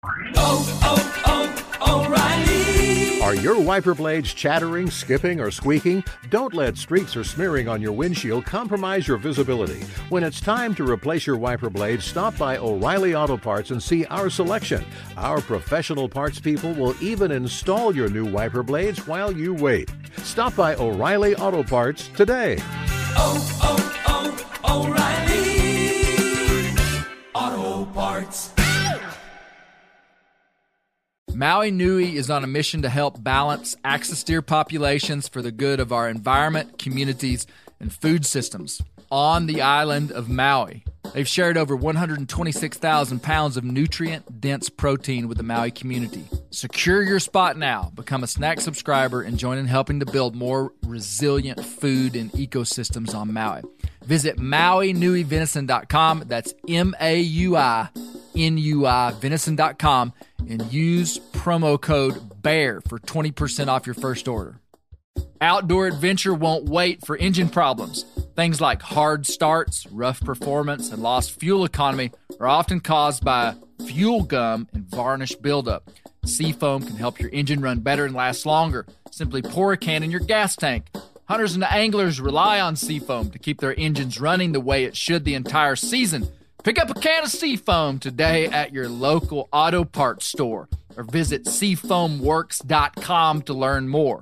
O'Reilly. Are your wiper blades chattering, skipping, or squeaking? Don't let streaks or smearing on your windshield compromise your visibility. When it's time to replace your wiper blades, stop by O'Reilly Auto Parts and see our selection. Our professional parts people will even install your new wiper blades while you wait. Stop by O'Reilly Auto Parts today. O'Reilly Auto Parts. Maui Nui is on a mission to help balance axis deer populations for the good of our environment, communities, and food systems. On the island of Maui, they've shared over 126,000 pounds of nutrient-dense protein with the Maui community. Secure your spot now. Become a snack subscriber and join in helping to build more resilient food and ecosystems on Maui. Visit MauiNuiVenison.com. That's MAUI venison.com and use promo code BEAR for 20% off your first order. Outdoor adventure won't wait for engine problems. Things like hard starts, rough performance, and lost fuel economy are often caused by fuel gum and varnish buildup. Seafoam can help your engine run better and last longer. Simply pour a can in your gas tank. Hunters and anglers rely on Seafoam to keep their engines running the way it should the entire season. Pick up a can of Seafoam today at your local auto parts store or visit seafoamworks.com to learn more.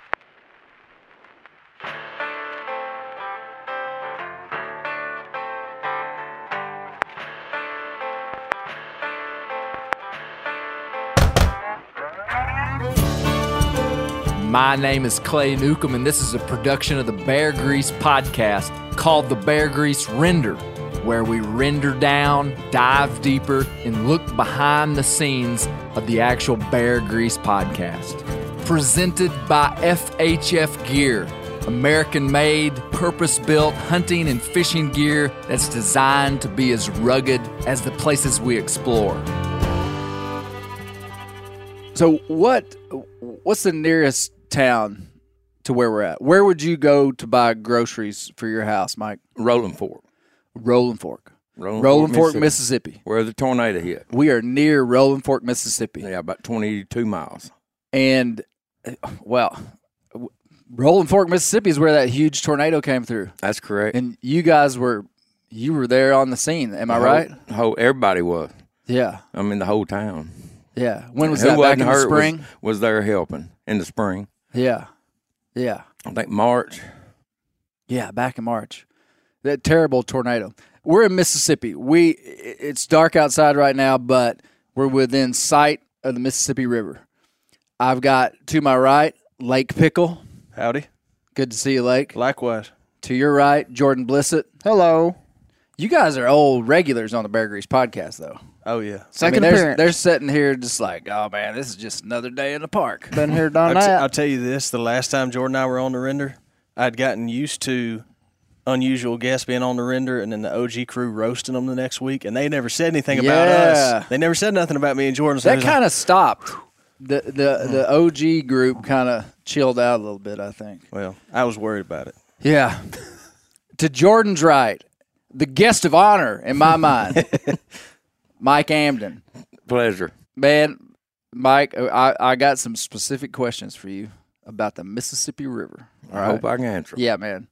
My name is Clay Newcomb, and this is a production of the Bear Grease podcast called The Bear Grease Render, where we render down, dive deeper, and look behind the scenes of the actual Bear Grease podcast. Presented by FHF Gear, American-made, purpose-built hunting and fishing gear that's designed to be as rugged as the places we explore. So what's the nearest town to where we're at? Where would you go to buy groceries for your house, Mike? Rolling Fork. Rolling Fork, Mississippi. Where the tornado hit. We are near Rolling Fork, Mississippi. Yeah, about 22 miles. And, well, Rolling Fork, Mississippi is where that huge tornado came through. That's correct. And you guys were there on the scene. Am I right? Everybody was. Yeah. I mean, the whole town. Yeah. When was that, back in the spring? Was there helping in the spring. Yeah. Yeah. I think March. Yeah, back in March. That terrible tornado. We're in Mississippi. It's dark outside right now, but we're within sight of the Mississippi River. I've got to my right, Lake Pickle. Howdy. Good to see you, Lake. Likewise. To your right, Jordan Blissett. Hello. You guys are old regulars on the Bear Grease podcast, though. Oh, yeah. Second appearance. They're sitting here just like, oh, man, this is just another day in the park. Been here, done that. I'll tell you this. The last time Jordan and I were on the render, I'd gotten used to unusual guests being on the render and then the OG crew roasting them the next week, and they never said anything about us. They never said nothing about me and Jordan. So that kind of stopped. The OG group kind of chilled out a little bit, I think. Well, I was worried about it. Yeah. To Jordan's right, the guest of honor in my mind, Mike Amden. Pleasure. Man, Mike, I got some specific questions for you about the Mississippi River. I hope I can answer them. Yeah, man.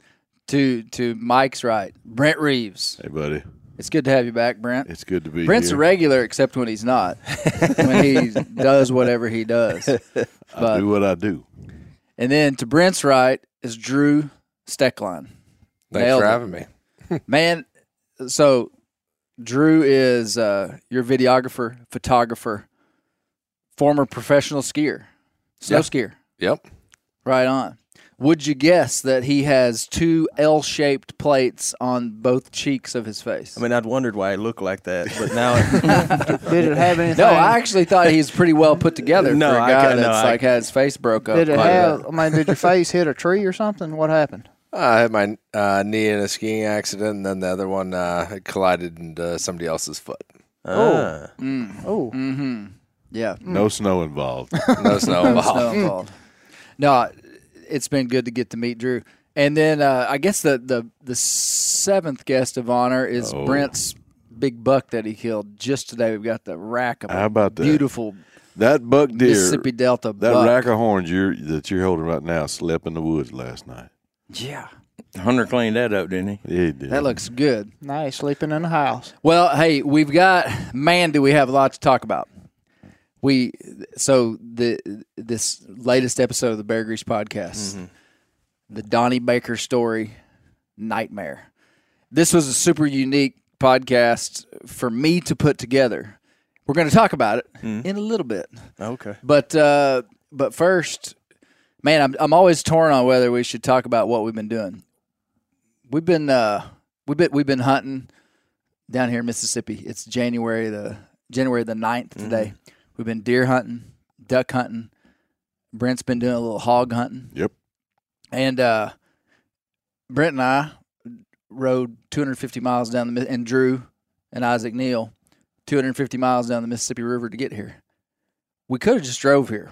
To Mike's right, Brent Reeves. Hey, buddy. It's good to have you back, Brent. It's good to be Brent's here. a regular except when he's not, when he does whatever he does. I do what I do. And then to Brent's right is Drew Steckline. Thanks for having me. Man, so Drew is your videographer, photographer, former professional skier, snow skier. Yep. Right on. Would you guess that he has two L-shaped plates on both cheeks of his face? I mean, I'd wondered why it looked like that, but now Did it have anything? No, I actually thought he was pretty well put together for a guy that's had his face broke up. Did it have? I mean, did your face hit a tree or something? What happened? I had my knee in a skiing accident, and then the other one collided into somebody else's foot. Oh. Mm-hmm. Yeah. No snow involved. No snow involved. No, it's been good to get to meet Drew. And then I guess the seventh guest of honor is Brent's big buck that he killed just today. We've got the rack of How about that? Beautiful that buck deer, Mississippi Delta that buck. rack of horns that you're holding right now slept in the woods last night. Yeah. Hunter cleaned that up, didn't he? Yeah, he did. That looks good. Nice, sleeping in the house. Well, hey, we've got, man, do we have a lot to talk about. This latest episode of the Bear Grease podcast, the Donnie Baker story, nightmare. This was a super unique podcast for me to put together. We're going to talk about it in a little bit. Okay. But first, man, I'm always torn on whether we should talk about what we've been doing. We've been hunting down here in Mississippi. It's January the 9th today. We've been deer hunting, duck hunting. Brent's been doing a little hog hunting. Yep. And Brent and I rode 250 miles down and Drew and Isaac Neal 250 miles down the Mississippi River to get here. We could have just drove here.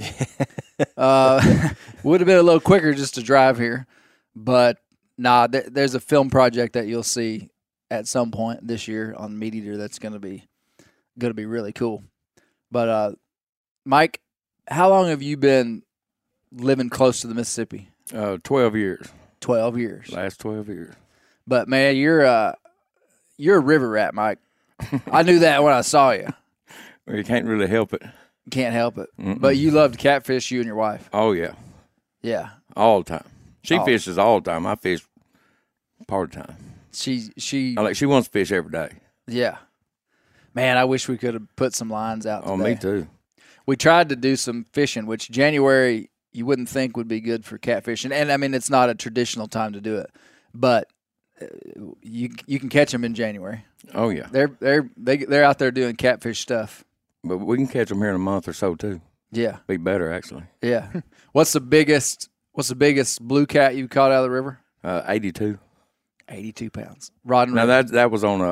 Would have been a little quicker just to drive here, but there's a film project that you'll see at some point this year on Meat Eater that's going to be really cool. But Mike, how long have you been living close to the Mississippi? 12 years. 12 years. Last 12 years. But man, you're a river rat, Mike. I knew that when I saw you. Well, you can't really help it. Can't help it. But you love to catfish, you and your wife. Oh, yeah. Yeah. All the time. She fishes all the time. I fish part of the time. She wants to fish every day. Yeah. Man, I wish we could have put some lines out today. Oh, me too. We tried to do some fishing, which January you wouldn't think would be good for catfishing. And, I mean, it's not a traditional time to do it. But you can catch them in January. Oh, yeah. They're out there doing catfish stuff. But we can catch them here in a month or so, too. Yeah. Be better, actually. Yeah. What's the biggest blue cat you caught out of the river? 82. 82 pounds. Rod and now, River. that was on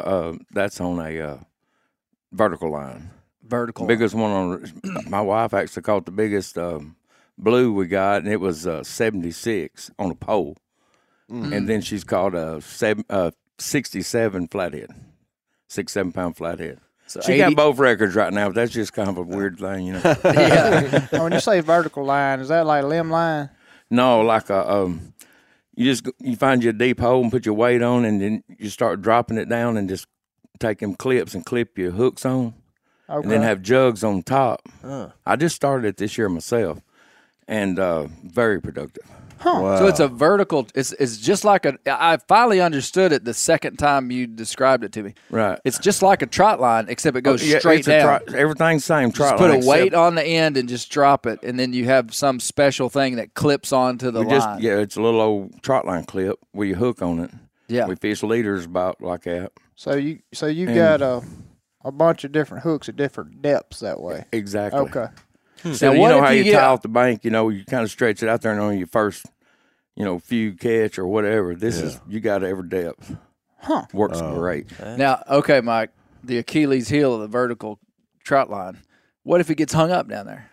a vertical line. Vertical. Biggest one on my wife actually caught the biggest blue we got, and it was 76 on a pole. And then she's caught a 67 flathead, 6-7 pound flathead. So she got both records right now, but that's just kind of a weird thing, you know. Yeah. When you say vertical line, is that like limb line? No, like you find your deep hole and put your weight on, and then you start dropping it down and just take them clips and clip your hooks on. Okay. And then have jugs on top. I just started it this year myself, and very productive. Huh. Wow. So it's a vertical. It's just like I finally understood it the second time you described it to me. Right. It's just like a trot line, except it goes straight down. Everything's the same trot line. Just put a weight on the end and just drop it, and then you have some special thing that clips onto the line. It's a little old trot line clip with your hook on it. Yeah. We fish leaders about like that. So you got a bunch of different hooks at different depths that way. Exactly. Okay. So you know how you tie off the bank, you kind of stretch it out there and on your first, few catch or whatever. This is, you got every depth. Huh. Works great. Now, okay, Mike, the Achilles heel of the vertical trot line. What if it gets hung up down there?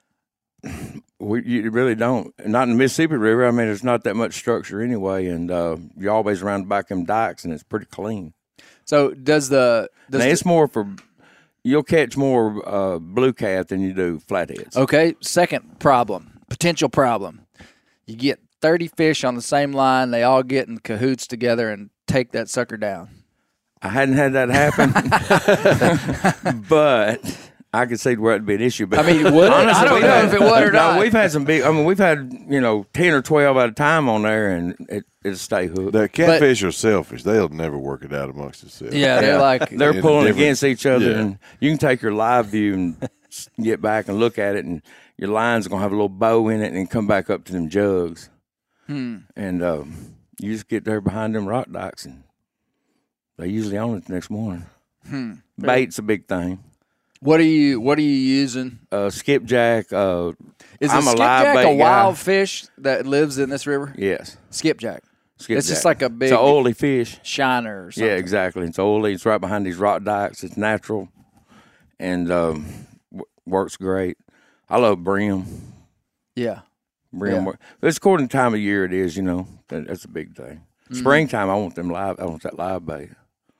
You really don't. Not in the Mississippi River. I mean, there's not that much structure anyway, and you're always around the back of them dikes, and it's pretty clean. So it's more for you'll catch more blue cat than you do flatheads. Okay, second potential problem. You get 30 fish on the same line. They all get in cahoots together and take that sucker down. I hadn't had that happen, but I could see where it'd be an issue. But I mean, would honestly, I don't know if it would or not. We've had some big. I mean, we've had 10 or 12 at a time on there, and it'll stay hooked. The catfish are selfish. They'll never work it out amongst themselves. Yeah, they're pulling against each other, and you can take your live view and get back and look at it, and your line's gonna have a little bow in it, and come back up to them jugs, and you just get there behind them rock dikes, and they usually own it the next morning. Bait's a big thing. What are you using? Skipjack. Is a skipjack a wild fish that lives in this river? Yes. Skipjack. It's just like a big. It's an oily fish. Shiner or something. Yeah, exactly. It's oily. It's right behind these rock dikes. It's natural, and works great. I love brim. Yeah. Brim. Yeah. It's according to the time of year it is. That's a big thing. Springtime, I want them live. I want that live bait.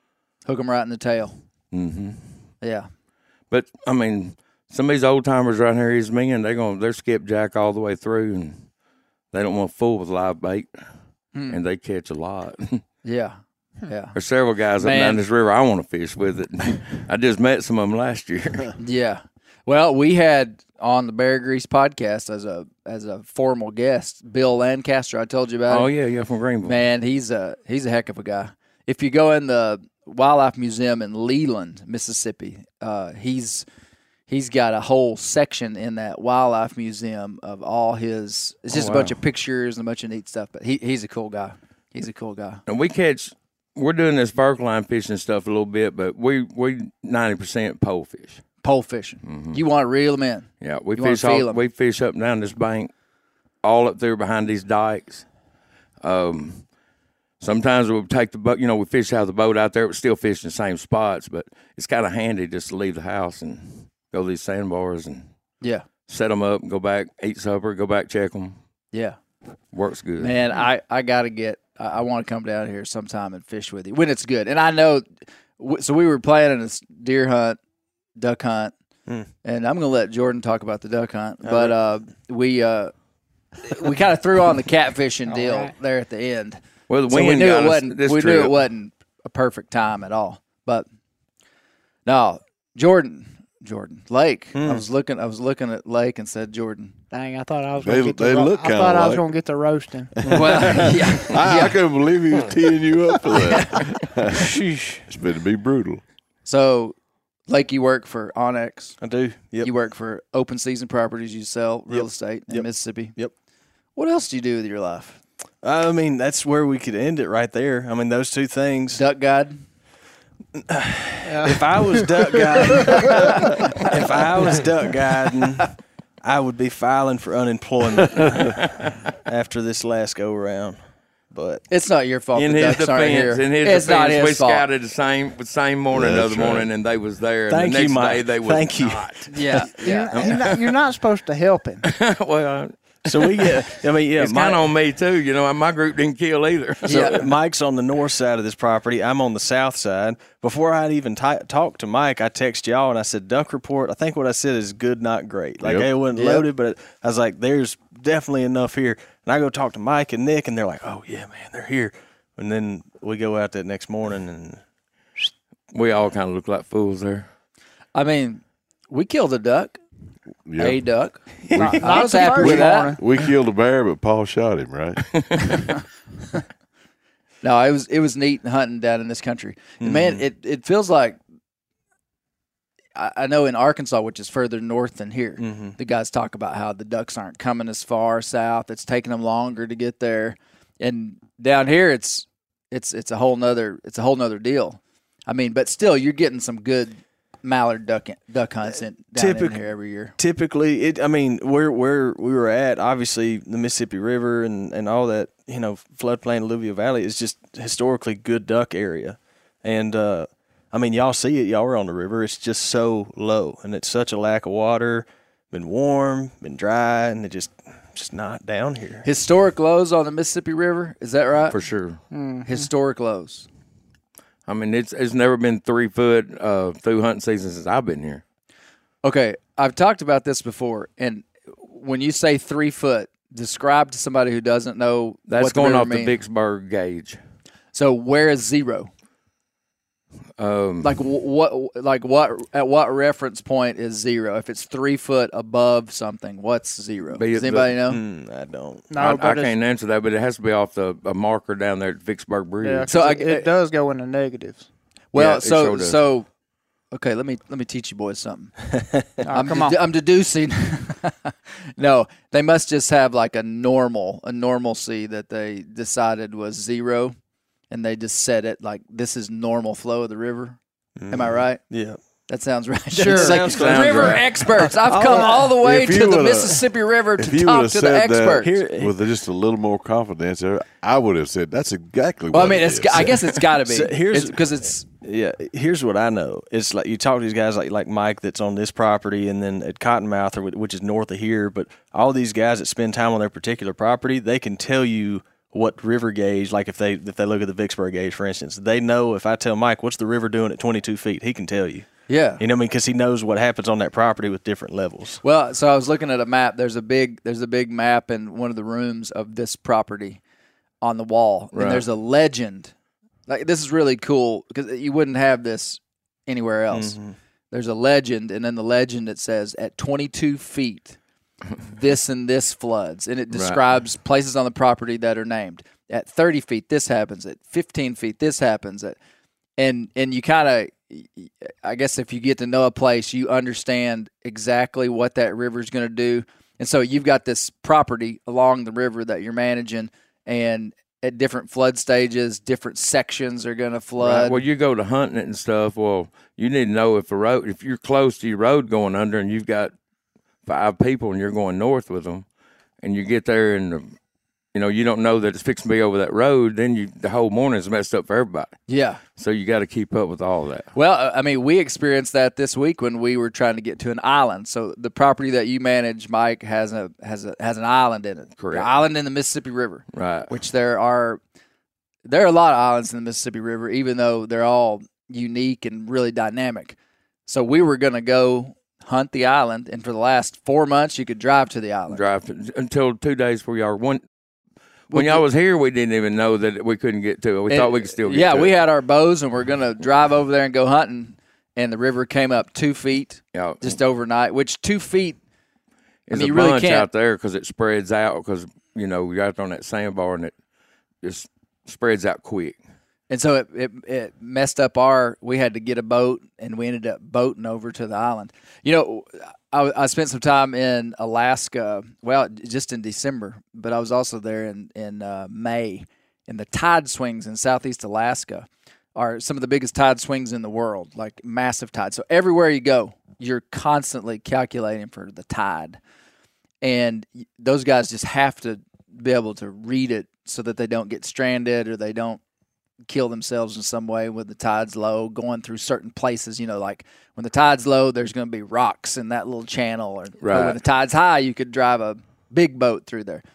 Hook them right in the tail. Mm-hmm. Yeah. But I mean, some of these old timers right here, he's mean, they're skipjack all the way through, and they don't want to fool with live bait, and they catch a lot. Yeah. Yeah. There's several guys up and down this river I want to fish with it. I just met some of them last year. Yeah. Well, we had on the Bear Grease podcast as a formal guest Bill Lancaster. I told you about. Oh him. yeah, from Greenville. Man, he's a heck of a guy. If you go in the Wildlife Museum in Leland, Mississippi, he's got a whole section in that Wildlife Museum of all his. It's just a bunch of pictures and a bunch of neat stuff. But he's a cool guy. He's a cool guy. And we're doing this vertical line fishing stuff a little bit, but we 90% pole fish. Pole fishing. Mm-hmm. You want to reel them in. Yeah, we fish up and down this bank, all up through behind these dikes. Sometimes we'll take the boat. We fish out of the boat out there, but still fish in the same spots. But it's kind of handy just to leave the house and go to these sandbars and set them up and go back, eat supper, go back, check them. Yeah, works good. Man, I gotta get. I want to come down here sometime and fish with you when it's good. And I know, so we were planning this deer hunt, duck hunt, and I'm going to let Jordan talk about the duck hunt. But we kind of threw on the catfishing deal there at the end. Well, so we knew it wasn't a perfect time at all. But no, Jordan, Lake. I was looking at Lake and said Jordan. Dang, I thought I was going to get the roasting. Well, yeah. I couldn't believe he was teeing you up for that. It's been to be brutal. So, Lake, you work for Onyx. I do. Yep. You work for Open Season Properties. You sell real estate in Mississippi. Yep. What else do you do with your life? I mean, that's where we could end it right there. I mean, those two things. Duck guide. If I was duck guiding, I would be filing for unemployment after this last go around. But it's not your fault. In his defense, we scouted the same morning, the other morning, and they was there. And the next day they was not. Yeah. You're not supposed to help him. Well. So we get. I mean, it's kind of on me too. My group didn't kill either. So Mike's on the north side of this property. I'm on the south side. Before I'd even talked to Mike, I texted y'all and I said, "Duck report." I think what I said is good, not great. Like it wasn't loaded, but I was like, "There's definitely enough here." And I go talk to Mike and Nick, and they're like, "Oh yeah, man, they're here." And then we go out that next morning, and we all kind of look like fools there. I mean, we killed a duck. Yep. A duck. I was happy with that. We killed a bear, but Paul shot him, right? No, it was neat hunting down in this country. And man, it feels like I know in Arkansas, which is further north than here, the guys talk about how the ducks aren't coming as far south. It's taking them longer to get there. And down here it's a whole nother deal. I mean, but still you're getting some good mallard duck hunts in here every year. Typically, where we were at, obviously the Mississippi River and all that, floodplain, alluvial valley is just historically good duck area. And, y'all see it. Y'all were on the river. It's just so low, and it's such a lack of water. Been warm, been dry, and it just not down here. Historic lows on the Mississippi River, is that right? For sure. Mm-hmm. Historic lows. I mean, it's never been 3 foot through hunting season since I've been here. Okay, I've talked about this before, and when you say 3 foot, describe to somebody who doesn't know. That's what going off means. the Vicksburg gauge. So where is zero? At what reference point is zero? If it's 3 foot above something, what's zero? Does anybody know? I don't. No, I can't answer that, but it has to be off a marker down there at Vicksburg Bridge. Yeah, so it does go into negatives. Well, so okay, let me teach you boys something. Come on. I'm deducing. No, they must just have like a normalcy that they decided was zero. And they just said it like this is normal flow of the river. Am I right? Yeah. That sounds right. Sure. Sounds river right. Experts. I've come all the way to the Mississippi River to talk to the experts. With just a little more confidence, I would have said that's exactly what it is. I guess it's got to be. So here's what I know. It's like you talk to these guys like Mike that's on this property, and then at Cottonmouth, which is north of here. But all these guys that spend time on their particular property, they can tell you what river gauge, like if they look at the Vicksburg gauge, for instance, they know if I tell Mike, what's the river doing at 22 feet, he can tell you. Yeah. You know what I mean? Because he knows what happens on that property with different levels. Well, so I was looking at a map. There's a big map in one of the rooms of this property on the wall. Right. And there's a legend. Like, this is really cool because you wouldn't have this anywhere else. Mm-hmm. There's a legend, and in the legend it says, at 22 feet, this and this floods. And it describes places on the property that are named. At 30 feet, this happens. At 15 feet, this happens. And you kind of, I guess if you get to know a place, you understand exactly what that river is going to do. And so you've got this property along the river that you're managing, and at different flood stages, different sections are going to flood. Right. Well, you go to hunting it and stuff. Well, you need to know if you're close to your road going under and you've got 5 people and you're going north with them, and you get there and you don't know that it's fixing to be over that road, then the whole morning's messed up for everybody. Yeah. So you got to keep up with all that. Well, I mean, we experienced that this week when we were trying to get to an island. So the property that you manage, Mike, has an island in it. Correct. An island in the Mississippi River. Right. Which there are a lot of islands in the Mississippi River, even though they're all unique and really dynamic. So we were going to go hunt the island, and for the last 4 months, you could drive to the island. Until 2 days before y'all were when y'all was here, we didn't even know that we couldn't get to it. We thought we could still get to it. Yeah, we had our bows, and we're going to drive over there and go hunting, and the river came up 2 feet just overnight, which 2 feet, it's you a really bunch can't. out there because it spreads out because, we got on that sandbar, and it just spreads out quick. And so it messed up we had to get a boat, and we ended up boating over to the island. I spent some time in Alaska, well, just in December, but I was also there in May. And the tide swings in southeast Alaska are some of the biggest tide swings in the world, like massive tide. So everywhere you go, you're constantly calculating for the tide. And those guys just have to be able to read it so that they don't get stranded or they don't kill themselves in some way when the tide's low, going through certain places. Like when the tide's low, there's going to be rocks in that little channel. Or when the tide's high, you could drive a big boat through there.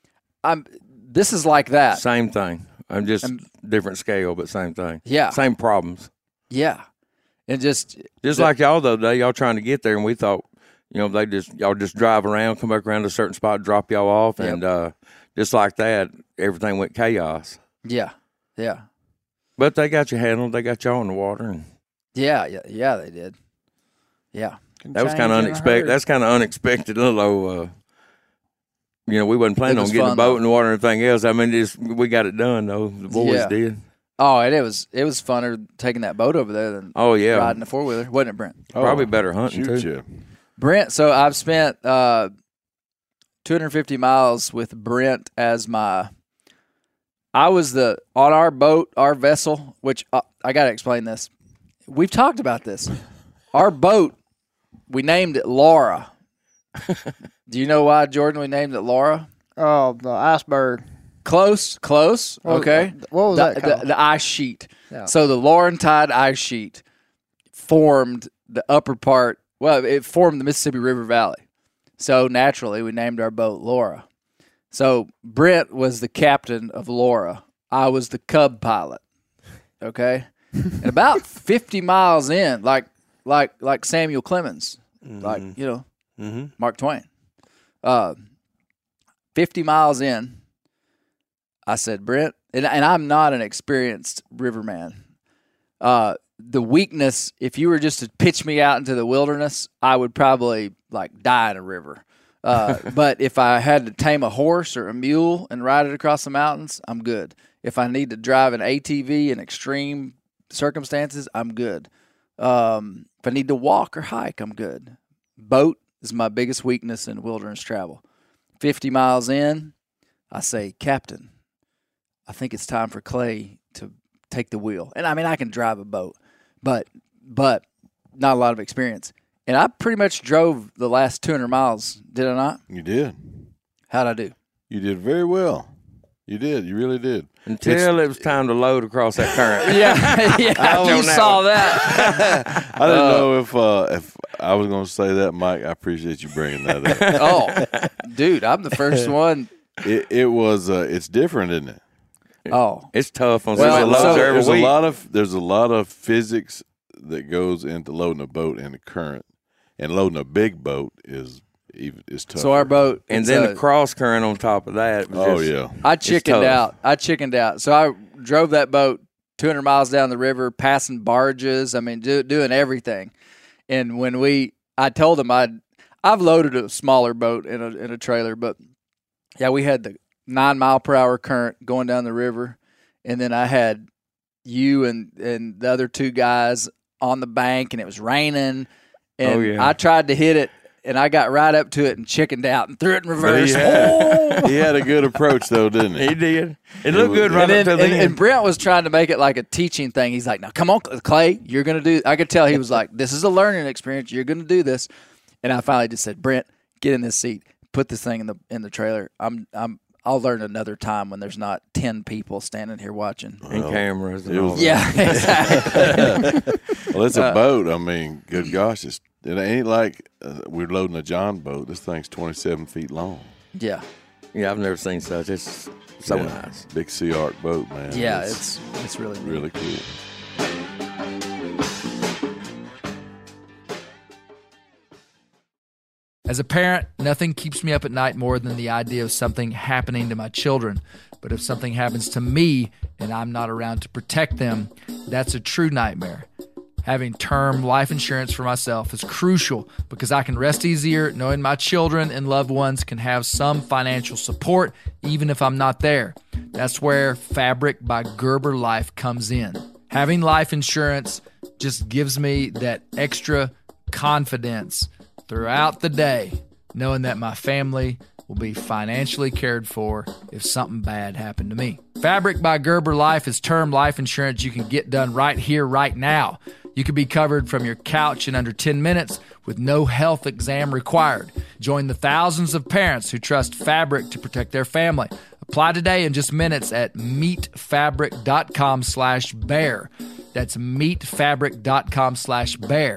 This is like that. Same thing. I'm just different scale, but same thing. Yeah. Same problems. Yeah. And just like y'all the other day, y'all trying to get there, and we thought, y'all just drive around, come back around to a certain spot, drop y'all off, and just like that, everything went chaos. Yeah. Yeah. But they got you handled. They got y'all in the water. And yeah, they did. Yeah. That was kind of unexpected. That's kind of unexpected. Little, we wasn't planning on getting a boat in the water or anything else. I mean, we got it done, though. The boys did. Oh, and it was funner taking that boat over there than riding a four-wheeler. Wasn't it, Brent? Probably better hunting, too. You. Brent, so I've spent 250 miles with Brent as I was on our boat, our vessel, which I got to explain this. We've talked about this. Our boat, we named it Laura. Do you know why, Jordan, we named it Laura? Oh, the iceberg. Close. Okay. What was that called? The ice sheet. Yeah. So the Laurentide ice sheet formed the upper part. Well, it formed the Mississippi River Valley. So naturally, we named our boat Laura. So Brent was the captain of Laura. I was the cub pilot. Okay, and about 50 miles in, like Samuel Clemens, Mark Twain. 50 miles in, I said, Brent, and I'm not an experienced riverman. The weakness, if you were just to pitch me out into the wilderness, I would probably die in a river. But if I had to tame a horse or a mule and ride it across the mountains, I'm good. If I need to drive an ATV in extreme circumstances, I'm good. If I need to walk or hike, I'm good. Boat is my biggest weakness in wilderness travel. 50 miles in, I say, Captain, I think it's time for Clay to take the wheel. And I mean, I can drive a boat, but not a lot of experience. And I pretty much drove the last 200 miles, did I not? You did. How'd I do? You did very well. You did. You really did. Until it was time to load across that current. yeah, you saw that. I didn't know if I was going to say that, Mike. I appreciate you bringing that up. Oh, dude, I'm the first one It's different, isn't it? Oh, it's tough on there's a lot of physics that goes into loading a boat in the current, and loading a big boat is tough. So our boat, and then the cross current on top of that. I chickened out. So I drove that boat 200 miles down the river, passing barges. I mean, doing everything. And when I told him I've loaded a smaller boat in a trailer, but yeah, we had the 9 mile per hour current going down the river, and then I had you and the other two guys on the bank, and it was raining, and I tried to hit it, and I got right up to it and chickened out and threw it in reverse. He had a good approach, though, didn't he? He did. It looked good right up to the end. And Brent was trying to make it like a teaching thing. He's like, "Now, come on, Clay, you're going to do." I could tell he was like, "This is a learning experience. You're going to do this." And I finally just said, "Brent, get in this seat. Put this thing in the trailer. I'll learn another time when there's not 10 people standing here watching and cameras. Yeah, exactly. Well, it's a boat. I mean, good gosh, it ain't like we're loading a John boat. This thing's 27 feet long. Yeah, I've never seen such. It's so nice. Big Sea Arc boat, man. Yeah, it's really neat. Really cool. As a parent, nothing keeps me up at night more than the idea of something happening to my children. But if something happens to me and I'm not around to protect them, that's a true nightmare. Having term life insurance for myself is crucial because I can rest easier knowing my children and loved ones can have some financial support even if I'm not there. That's where Fabric by Gerber Life comes in. Having life insurance just gives me that extra confidence throughout the day, knowing that my family will be financially cared for if something bad happened to me. Fabric by Gerber Life is term life insurance you can get done right here, right now. You can be covered from your couch in under 10 minutes with no health exam required. Join the thousands of parents who trust Fabric to protect their family. Apply today in just minutes at meetfabric.com/bear. That's meetfabric.com/bear.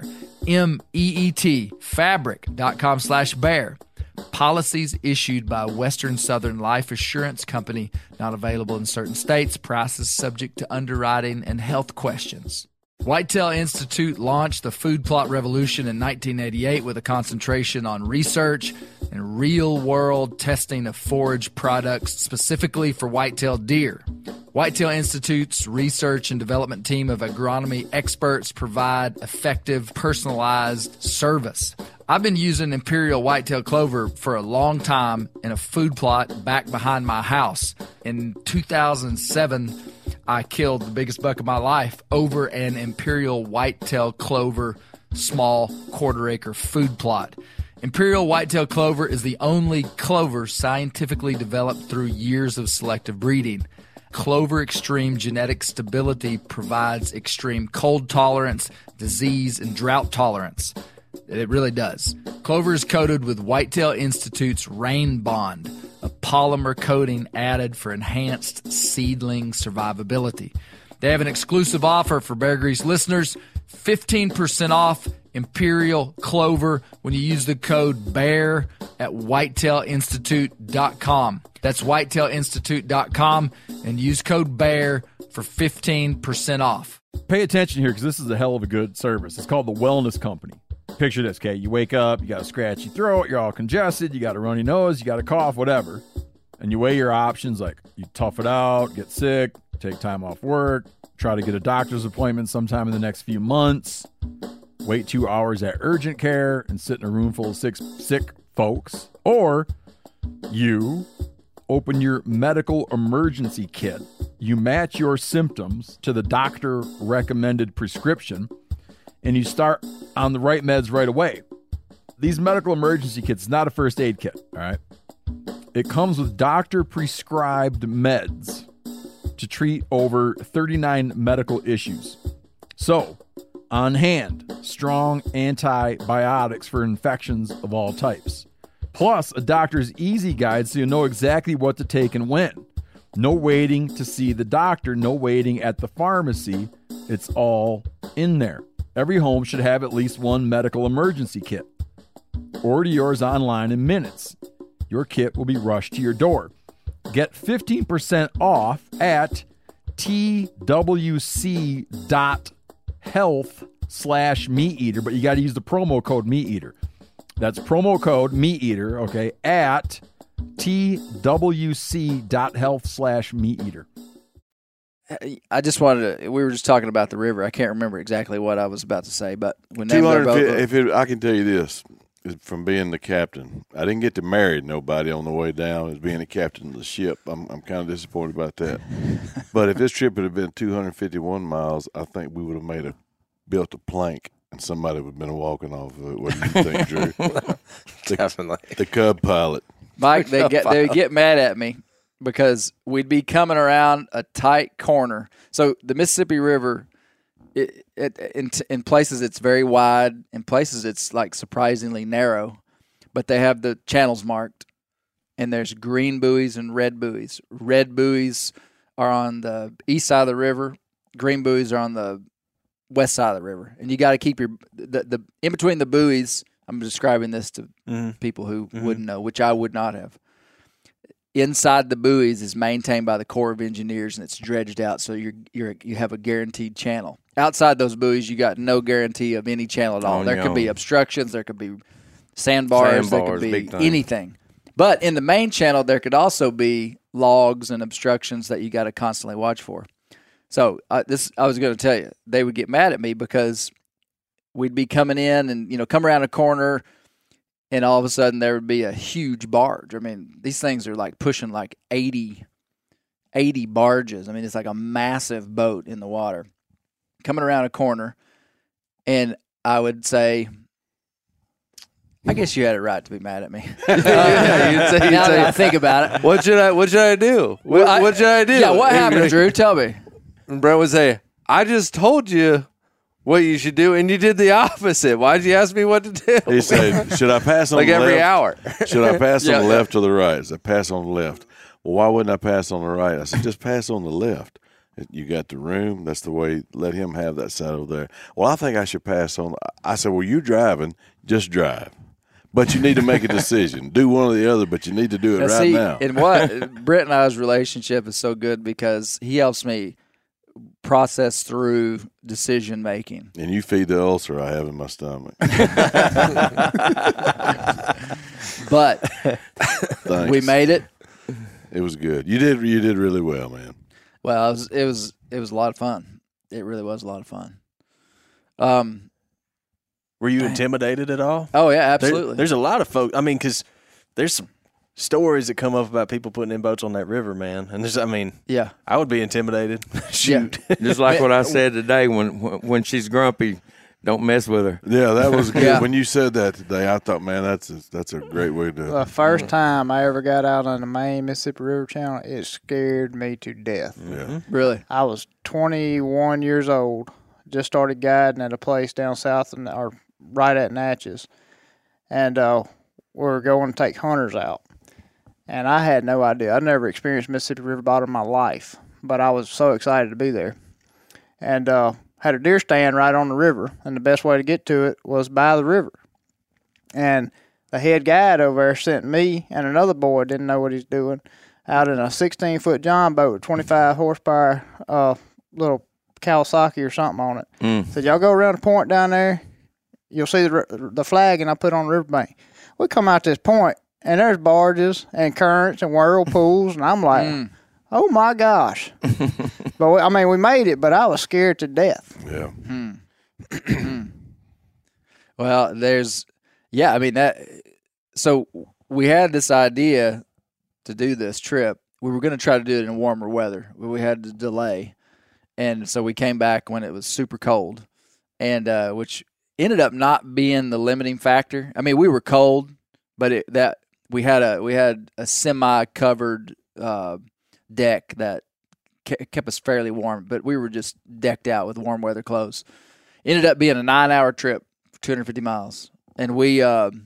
MEET, fabric.com/bear. Policies issued by Western Southern Life Assurance Company, not available in certain states. Prices subject to underwriting and health questions. Whitetail Institute launched the food plot revolution in 1988 with a concentration on research and real-world testing of forage products specifically for whitetail deer. Whitetail Institute's research and development team of agronomy experts provide effective, personalized service. I've been using Imperial Whitetail Clover for a long time in a food plot back behind my house. In 2007, I killed the biggest buck of my life over an Imperial Whitetail Clover small quarter-acre food plot. Imperial Whitetail Clover is the only clover scientifically developed through years of selective breeding. Clover Extreme genetic stability provides extreme cold tolerance, disease, and drought tolerance. It really does. Clover is coated with Whitetail Institute's Rain Bond, a polymer coating added for enhanced seedling survivability. They have an exclusive offer for Bear Grease listeners, 15% off Imperial Clover when you use the code BEAR at whitetailinstitute.com. That's whitetailinstitute.com and use code BEAR for 15% off. Pay attention here because this is a hell of a good service. It's called the Wellness Company. Picture this, okay? You wake up, you got a scratchy throat, you're all congested, you got a runny nose, you got a cough, whatever. And you weigh your options like you tough it out, get sick, take time off work, try to get a doctor's appointment sometime in the next few months, wait 2 hours at urgent care and sit in a room full of sick folks. Or you open your medical emergency kit. You match your symptoms to the doctor-recommended prescription, and you start on the right meds right away. These medical emergency kits is not a first aid kit, all right? It comes with doctor-prescribed meds to treat over 39 medical issues. So, on hand, strong antibiotics for infections of all types. Plus, a doctor's easy guide so you know exactly what to take and when. No waiting to see the doctor, no waiting at the pharmacy. It's all in there. Every home should have at least one medical emergency kit. Order yours online in minutes. Your kit will be rushed to your door. Get 15% off at twc.health/meateater, but you got to use the promo code meateater. That's promo code meateater, okay, at twc.health/meateater. I just wanted to. We were just talking about the river. I can't remember exactly what I was about to say, but when I can tell you this, from being the captain, I didn't get to marry nobody on the way down as being the captain of the ship. I'm kind of disappointed about that. But if this trip had been 251 miles, I think we would have built a plank and somebody would have been walking off of it. What do you think, Drew? Definitely. The Cub pilot. Mike, they get mad at me because we'd be coming around a tight corner. So the Mississippi River, in places it's very wide, in places it's like surprisingly narrow, but they have the channels marked, and there's green buoys and red buoys. Red buoys are on the east side of the river. Green buoys are on the west side of the river, and you got to keep the in between the buoys. I'm describing this to people who wouldn't know, which I would not have. Inside the buoys is maintained by the Corps of Engineers, and it's dredged out, so you have a guaranteed channel. Outside those buoys, you got no guarantee of any channel at all. There could be obstructions, there could be sandbars, there could be anything. But in the main channel, there could also be logs and obstructions that you got to constantly watch for. So I was going to tell you, they would get mad at me because we'd be coming in and come around a corner, and all of a sudden there would be a huge barge. I mean, these things are like pushing like 80 barges. I mean, it's like a massive boat in the water coming around a corner, and I would say, I guess you had it right to be mad at me. You'd say, now that I think about it. What should I do? What should I do? Yeah, what happened, Drew? Tell me. And Brent would say, I just told you what you should do, and you did the opposite. Why'd you ask me what to do? He said, should I pass on like the every left? hour? Should I pass on the left or the right? I said, pass on the left. Well, why wouldn't I pass on the right? I said, just pass on the left. You got the room. That's the way. Let him have that side over there. Well, I think I should pass on. I said, well, you're driving. Just drive. But you need to make a decision. Do one or the other, but you need to do it now. And what Brent and I's relationship is so good because he helps me process through decision making. And you feed the ulcer I have in my stomach. But we made it. It was good. You did really well, man. Well, it was a lot of fun. It really was a lot of fun. Were you intimidated at all? Oh yeah, absolutely. There's a lot of folks. I mean, because there's some stories that come up about people putting in boats on that river, man. And yeah, I would be intimidated. Shoot, just like what I said today. When she's grumpy, don't mess with her. Yeah, that was good. Yeah. When you said that today, I thought, man, that's a great way to do it. The first time I ever got out on the main Mississippi River Channel, it scared me to death. Yeah, really. I was 21 years old. Just started guiding at a place down south or right at Natchez, and we were going to take hunters out. And I had no idea. I'd never experienced Mississippi River bottom in my life, but I was so excited to be there. And had a deer stand right on the river, and the best way to get to it was by the river. And the head guide over there sent me and another boy, didn't know what he's doing, out in a 16-foot John boat with 25 horsepower little Kawasaki or something on it. Said, y'all go around the point down there, you'll see the flag, and I put on the riverbank. We come out this point, and there's barges and currents and whirlpools, and I'm like, oh my gosh. But we made it, but I was scared to death. Yeah. Well, so we had this idea to do this trip. We were going to try to do it in warmer weather, but we had to delay. And so we came back when it was super cold, and which ended up not being the limiting factor. I mean, we were cold, but we had a semi-covered deck that kept us fairly warm, but we were just decked out with warm weather clothes. Ended up being a 9-hour trip, 250 miles, and we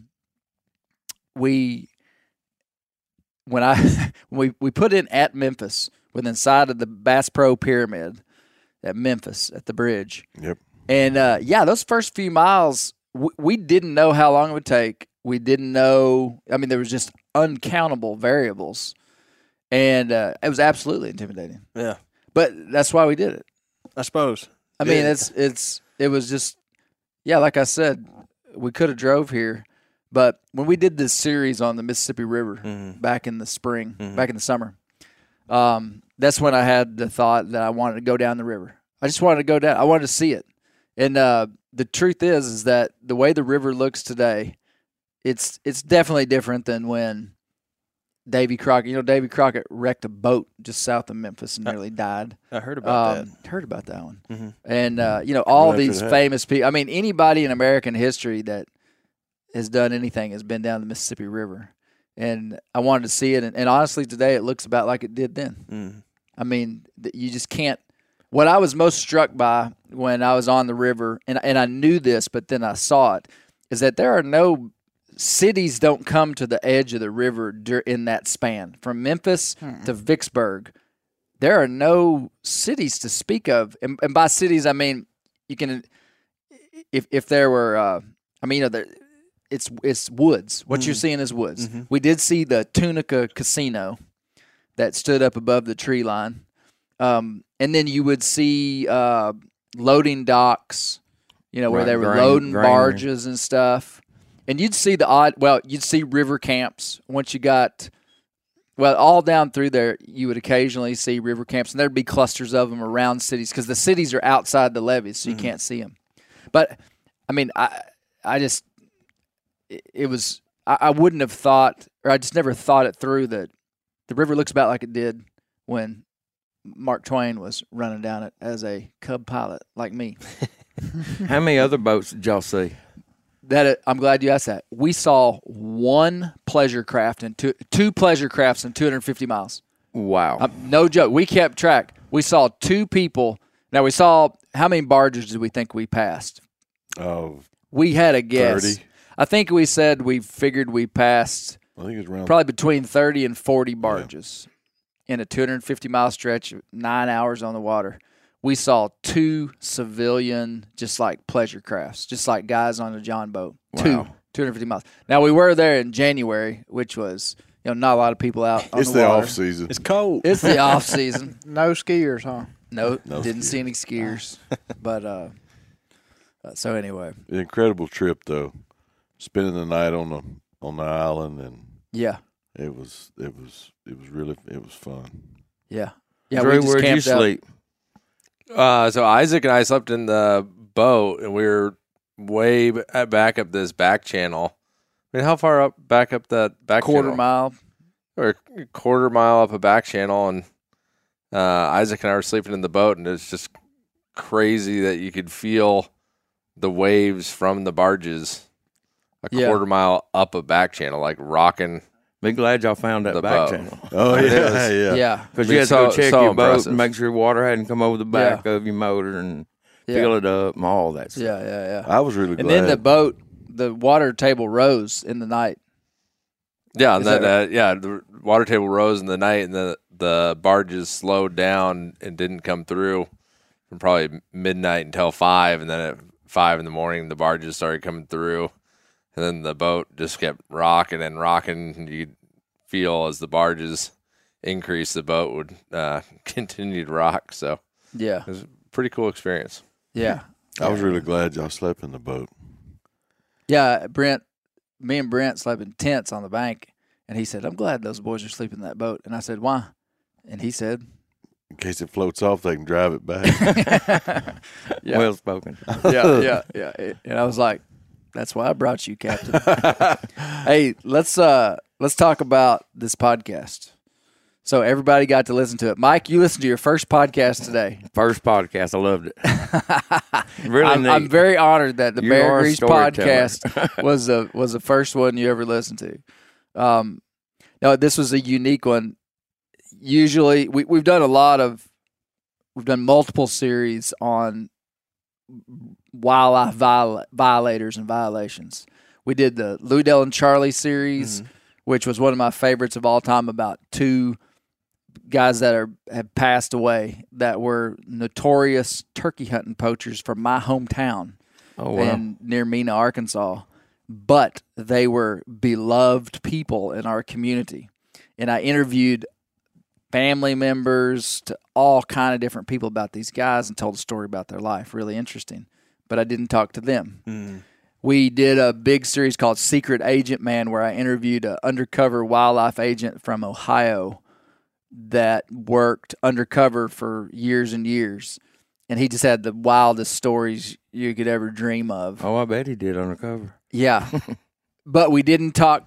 put in at Memphis, within sight of the Bass Pro Pyramid at Memphis at the bridge. Yep. And those first few miles, we didn't know how long it would take. We didn't know. I mean, there was just uncountable variables. And it was absolutely intimidating. Yeah. But that's why we did it. I suppose. I mean, it was just, like I said, we could have drove here. But when we did this series on the Mississippi River back in the spring, back in the summer, that's when I had the thought that I wanted to go down the river. I just wanted to go down. I wanted to see it. And the truth is that the way the river looks today, it's definitely different than when Davy Crockett. Davy Crockett wrecked a boat just south of Memphis and nearly died. I heard about that. Heard about that one. And all these famous people. I mean, anybody in American history that has done anything has been down the Mississippi River. And I wanted to see it. And honestly, today it looks about like it did then. I mean, you just can't. What I was most struck by when I was on the river, and I knew this, but then I saw it, is that there are no cities don't come to the edge of the river in that span. From Memphis to Vicksburg, there are no cities to speak of. And by cities, I mean, you can, if there were, it's woods. What you're seeing is woods. We did see the Tunica Casino that stood up above the tree line. And then you would see loading docks, where they were loading barges and stuff. And you'd see you'd see river camps once you got, all down through there, you would occasionally see river camps, and there'd be clusters of them around cities because the cities are outside the levees, so you can't see them. But, I mean, I wouldn't have thought, or I just never thought it through that the river looks about like it did when Mark Twain was running down it as a Cub pilot like me. How many other boats did y'all see? I'm glad you asked that. We saw one pleasure craft and two pleasure crafts in 250 miles. Wow. No joke. We kept track. We saw two people. Now, we saw, how many barges did we think we passed? Oh, we had a guess. 30. I think we said we figured we passed I think it's around probably between 30 and 40 barges in a 250-mile stretch, 9 hours on the water. We saw two civilian, just like pleasure crafts, just like guys on a John boat. Wow. 250 miles. Now, we were there in January, which was, not a lot of people out on It's the the water. off season. It's cold. It's the off season. No skiers, huh? No No didn't skiers. see any skiers. But so anyway, An incredible trip though. Spending the night on the island, and yeah, it was fun. yeah. Drew, We just where'd you camped out. sleep? So Isaac and I slept in the boat, and we were way back up this back channel. I mean, how far back up that back Quarter channel? mile. Or a quarter mile up a back channel, and Isaac and I were sleeping in the boat, and it's just crazy that you could feel the waves from the barges a quarter mile up a back channel, like rocking. Be glad y'all found that The back boat. channel. Oh yeah, yeah. Yeah. Because you had to go check so your boat impressive. and make sure water hadn't come over the back of your motor and fill it up and all that stuff. Yeah. I was really And glad. then the boat, the water table rose in the night. Yeah, and Is that then the water table rose in the night, and the barges slowed down and didn't come through from probably midnight until 5, and then at 5 in the morning the barges started coming through, and then the boat just kept rocking and rocking, and you'd feel as the barges increased, the boat would continue to rock. So Yeah. it was a pretty cool experience. Yeah. I was really glad y'all slept in the boat. Yeah, me and Brent slept in tents on the bank, and he said, "I'm glad those boys are sleeping in that boat." And I said, "Why?" And he said, In case it floats off, they can drive it back. Yeah. Well spoken. yeah. And I was like, "That's why I brought you, Captain." Hey, let's talk about this podcast. So everybody got to listen to it. Mike, you listened to your first podcast today. First podcast. I loved it. Really neat. I'm very honored that the You Bear are a Grease storyteller. podcast was the first one you ever listened to. No, this was a unique one. Usually, we've done multiple series on wildlife violators and violations. We did the Ludell and Charlie series, which was one of my favorites of all time, about two guys that have passed away that were notorious turkey hunting poachers from my hometown and near Mena, Arkansas. But they were beloved people in our community. And I interviewed family members to all kind of different people about these guys and told a story about their life. Really interesting. But I didn't talk to them. Mm-hmm. We did a big series called Secret Agent Man where I interviewed an undercover wildlife agent from Ohio that worked undercover for years and years. And he just had the wildest stories you could ever dream of. Oh, I bet he did undercover. Yeah. But we ended up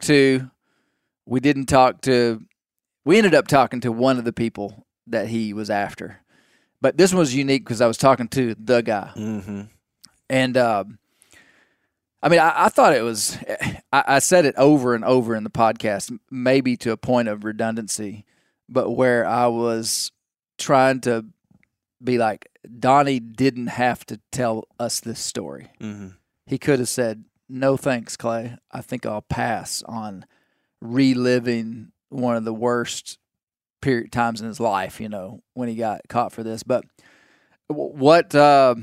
talking to one of the people that he was after. But this one was unique because I was talking to the guy. Mm-hmm. And, I mean, I thought it was, I said it over and over in the podcast, maybe to a point of redundancy, but where I was trying to be like, Donnie didn't have to tell us this story. Mm-hmm. He could have said, no thanks, Clay. I think I'll pass on reliving one of the worst times in his life, when he got caught for this. But let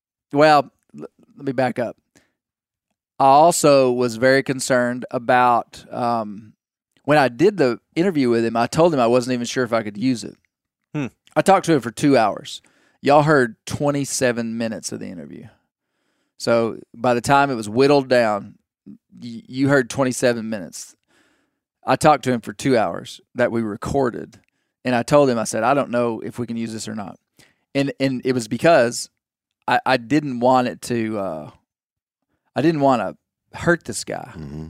me back up. I also was very concerned about when I did the interview with him, I told him I wasn't even sure if I could use it. I talked to him for 2 hours. Y'all heard 27 minutes of the interview. So by the time it was whittled down, you heard 27 minutes. I talked to him for 2 hours that we recorded, and I told him, I said, I don't know if we can use this or not. And it was because I didn't want it to I didn't want to hurt this guy. Mm-hmm.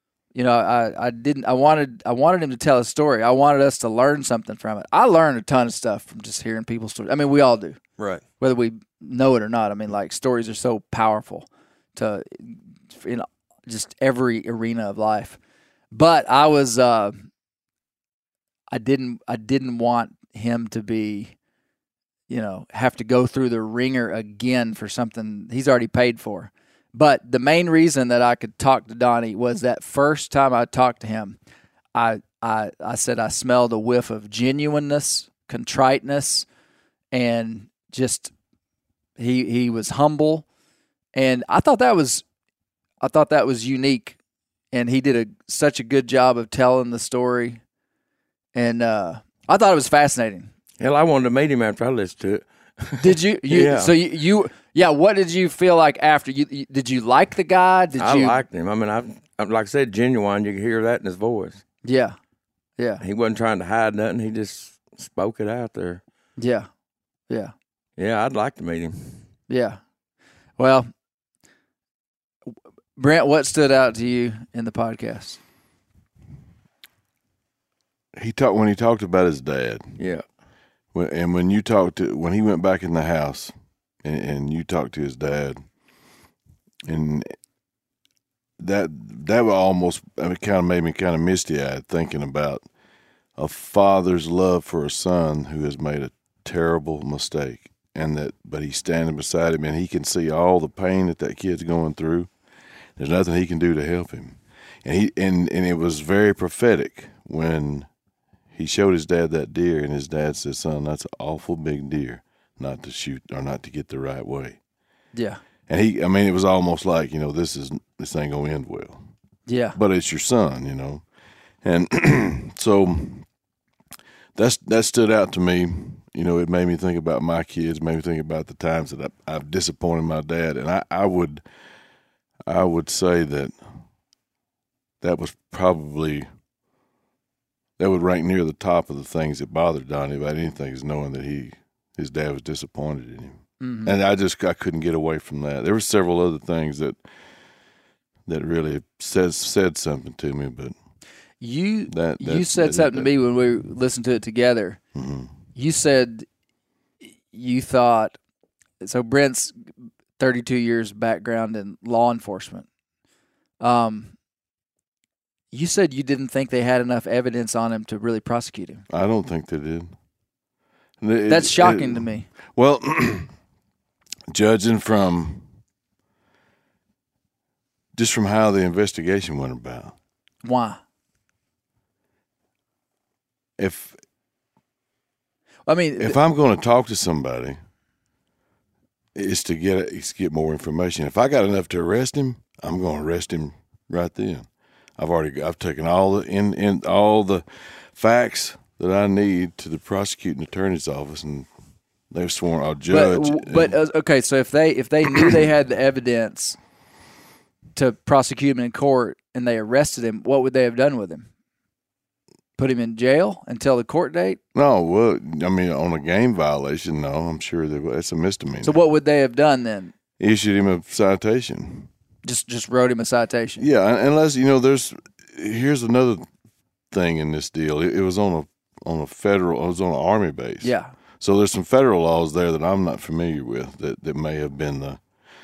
I wanted him to tell a story. I wanted us to learn something from it. I learned a ton of stuff from just hearing people's stories. I mean, we all do. Right. Whether we know it or not. I mean, like, stories are so powerful to just every arena of life. But I was I didn't want him to be, have to go through the ringer again for something he's already paid for. But the main reason that I could talk to Donnie was that first time I talked to him, I said I smelled a whiff of genuineness, contriteness, and just he was humble, and I thought that was unique, and he did such a good job of telling the story, and I thought it was fascinating. Hell, I wanted to meet him after I listened to it. Did you? Yeah. So you what did you feel like after? Did you like the guy? I liked him. I mean, I like I said, genuine. You could hear that in his voice. Yeah. Yeah. He wasn't trying to hide nothing. He just spoke it out there. Yeah. Yeah. Yeah, I'd like to meet him. Yeah. Well, Brent, what stood out to you in the podcast? When he talked about his dad. Yeah. And when he went back in the house and you talked to his dad, and that almost, it kind of made me kind of misty-eyed thinking about a father's love for a son who has made a terrible mistake, but he's standing beside him and he can see all the pain that kid's going through. There's nothing he can do to help him, and it was very prophetic when he showed his dad that deer, and his dad said, "Son, that's an awful big deer not to shoot or not to get the right way." Yeah. And it was almost like, this ain't gonna end well. Yeah. But it's your son, and so that stood out to me. It made me think about my kids, made me think about the times that I've disappointed my dad, and I would say that was probably. That would rank near the top of the things that bothered Donnie about anything, is knowing that his dad was disappointed in him. Mm-hmm. And I couldn't get away from that. There were several other things that really said something to me, but you said something to me when we listened to it together. Mm-hmm. You said you thought, so Brent's 32 years background in law enforcement. You said you didn't think they had enough evidence on him to really prosecute him. I don't think they did. That's shocking to me. Well, judging from how the investigation went about. Why? If I'm going to talk to somebody, it's to get more information. If I got enough to arrest him, I'm going to arrest him right then. I've taken all the facts that I need to the prosecuting attorney's office, and they've sworn I'll judge. But okay, so if they knew they had the evidence to prosecute him in court and they arrested him, what would they have done with him? Put him in jail until the court date? No, well, I mean, on a game violation, no, I'm sure that's a misdemeanor. So what would they have done then? Issued him a citation. Just wrote him a citation. Yeah, unless here's another thing in this deal. It was on a federal. It was on an Army base. Yeah. So there's some federal laws there that I'm not familiar with that may have been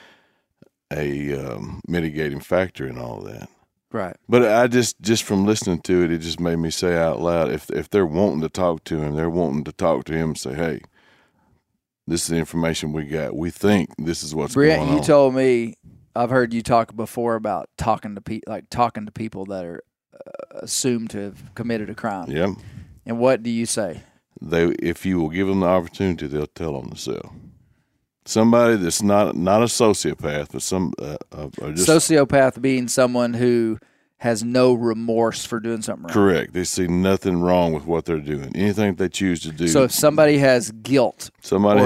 a mitigating factor in all of that. Right. But I just from listening to it, it just made me say out loud, if they're wanting to talk to him, they're wanting to talk to him and say, hey, this is the information we got. We think this is what's Brent, going on. you told me, I've heard you talk before about talking to people that are assumed to have committed a crime. Yeah. And what do you say? If you will give them the opportunity, they'll tell on themselves. Somebody that's not a sociopath, but sociopath being someone who has no remorse for doing something wrong. Correct. They see nothing wrong with what they're doing. Anything they choose to do. So if somebody has guilt, somebody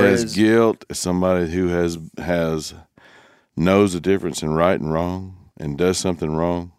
who knows the difference in right and wrong and does something wrong,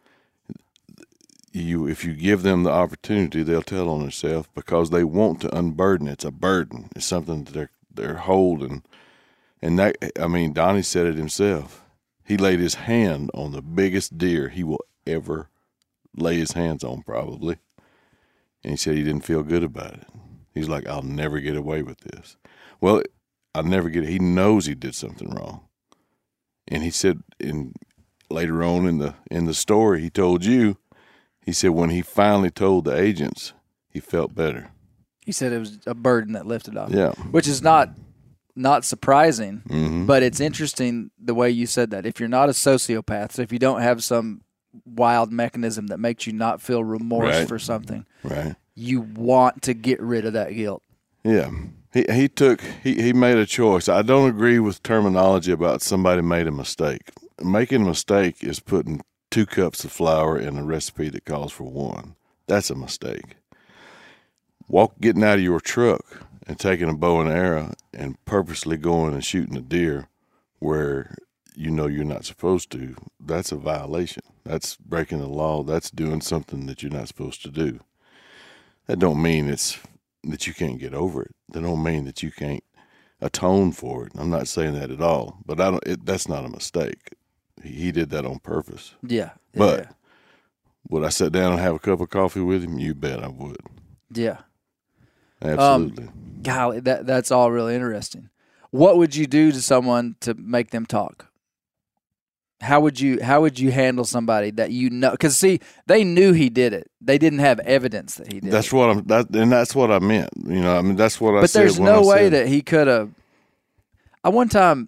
if you give them the opportunity, they'll tell on themselves because they want to unburden. It's a burden. It's something that they're holding. And that, I mean, Donnie said it himself. He laid his hand on the biggest deer he will ever lay his hands on, probably. And he said he didn't feel good about it. He's like, I'll never get away with this. Well, I'll never get it. He knows he did something wrong. And he said, later on in the story, he told you, he said when he finally told the agents, he felt better. He said it was a burden that lifted off. Yeah. Which is not surprising, mm-hmm. but it's interesting the way you said that. If you're not a sociopath, so if you don't have some wild mechanism that makes you not feel remorse for something, right, you want to get rid of that guilt. Yeah. He made a choice. I don't agree with terminology about somebody made a mistake. Making a mistake is putting 2 cups of flour in a recipe that calls for 1. That's a mistake. Getting out of your truck and taking a bow and arrow and purposely going and shooting a deer where you know you're not supposed to, that's a violation. That's breaking the law. That's doing something that you're not supposed to do. That don't mean that you can't get over it. That don't mean that you can't atone for it. I'm not saying that at all. But that's not a mistake. He did that on purpose. Yeah. But would I sit down and have a cup of coffee with him? You bet I would. Yeah. Absolutely. Golly, that's all really interesting. What would you do to someone to make them talk? How would you handle somebody that you know? Because see, they knew he did it. They didn't have evidence that he did. That's what I meant. You know, I mean, that's what I said. But there's no way that he could have. One time,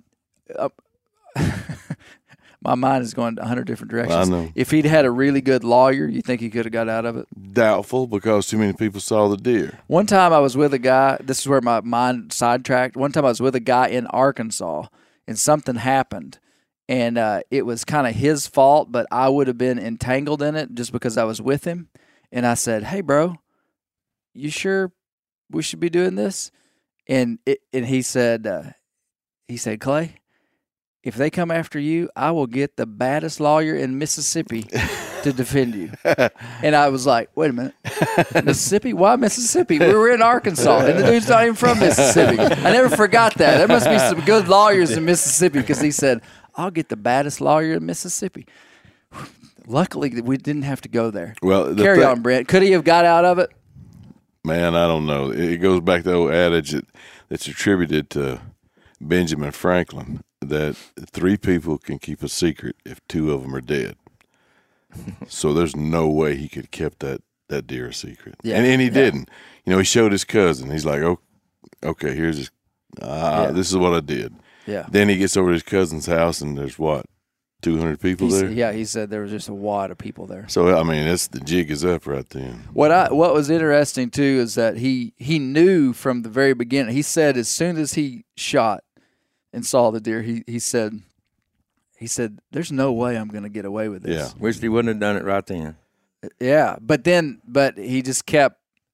my mind is going 100 different directions. I know. If he'd had a really good lawyer, you think he could have got out of it? Doubtful, because too many people saw the deer. One time I was with a guy. This is where my mind sidetracked. One time I was with a guy in Arkansas, and something happened. And it was kind of his fault, but I would have been entangled in it just because I was with him. And I said, "Hey, bro, you sure we should be doing this?" And he said, "Clay, if they come after you, I will get the baddest lawyer in Mississippi to defend you." And I was like, "Wait a minute, Mississippi? Why Mississippi? We were in Arkansas, and the dude's not even from Mississippi." I never forgot that. There must be some good lawyers in Mississippi, because he said, "I'll get the baddest lawyer in Mississippi." Luckily, we didn't have to go there. Well, carry on, Brent. Could he have got out of it? Man, I don't know. It goes back to the old adage that's attributed to Benjamin Franklin, that 3 people can keep a secret if 2 of them are dead. So there's no way he could have kept that deer a secret. Yeah. And he didn't. You know, he showed his cousin. He's like, "Oh, okay, here's this. This is what I did." Yeah. Then he gets over to his cousin's house, and there's 200 people there? Yeah, he said there was just a wad of people there. So, I mean, the jig is up right then. What was interesting, too, is that he knew from the very beginning. He said as soon as he shot and saw the deer, he said, "There's no way I'm going to get away with this." Yeah. Wish he wouldn't have done it right then. Yeah, but he just kept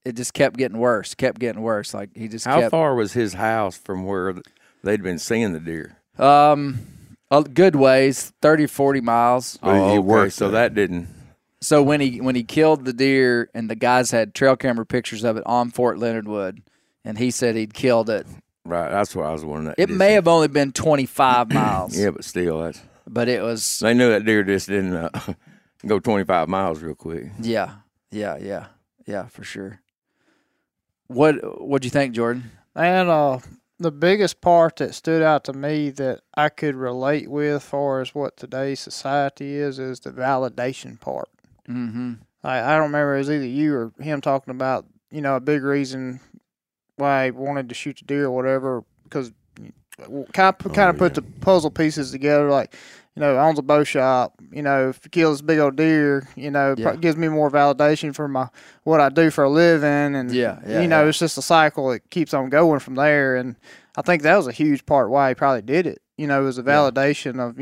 it just kept getting worse. Like he just How kept. far was his house from where they'd been seeing the deer? A good ways, 30, 40 miles. Oh, okay. So that didn't. So when he killed the deer, and the guys had trail camera pictures of it on Fort Leonard Wood, and he said he'd killed it. Right, that's what I was wondering. It may have only been 25 miles. Yeah, but still, But it was. They knew that deer just didn't go 25 miles real quick. Yeah, for sure. What'd you think, Jordan? And the biggest part that stood out to me that I could relate with, as far as what today's society is the validation part. Mm-hmm. I don't remember, it was either you or him talking about, a big reason why he wanted to shoot the deer or whatever, because kind of put the puzzle pieces together, like, owns a bow shop, if he kills this big old deer, gives me more validation for what I do for a living, and it's just a cycle. It keeps on going from there, and I think that was a huge part why he probably did it. It was a validation of,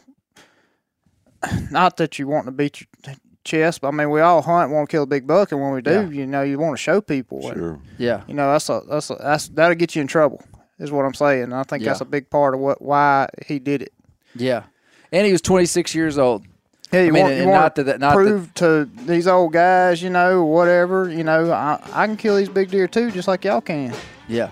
not that you want to beat your chest, but I mean, we all hunt, want to kill a big buck, and when we do, you want to show people. Sure. And, that'll get you in trouble, is what I'm saying. And I think that's a big part of why he did it. Yeah. And he was 26 years old. Yeah, you want to prove to these old guys, whatever, I can kill these big deer too, just like y'all can. Yeah.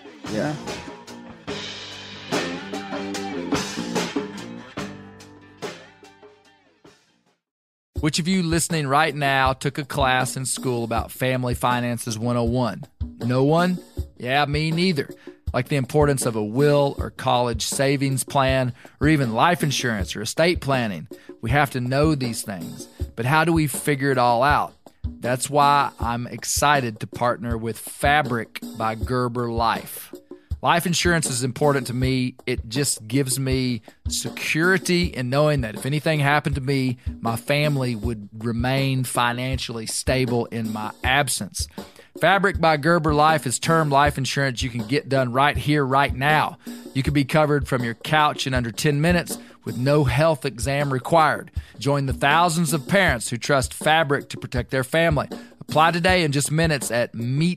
Which of you listening right now took a class in school about Family Finances 101? No one? Yeah, me neither. Like the importance of a will or college savings plan, or even life insurance or estate planning. We have to know these things. But how do we figure it all out? That's why I'm excited to partner with Fabric by Gerber Life. Life insurance is important to me. It just gives me security in knowing that if anything happened to me, my family would remain financially stable in my absence. Fabric by Gerber Life is term life insurance you can get done right here, right now. You can be covered from your couch in under 10 minutes with no health exam required. Join the thousands of parents who trust Fabric to protect their family. Apply today in just minutes at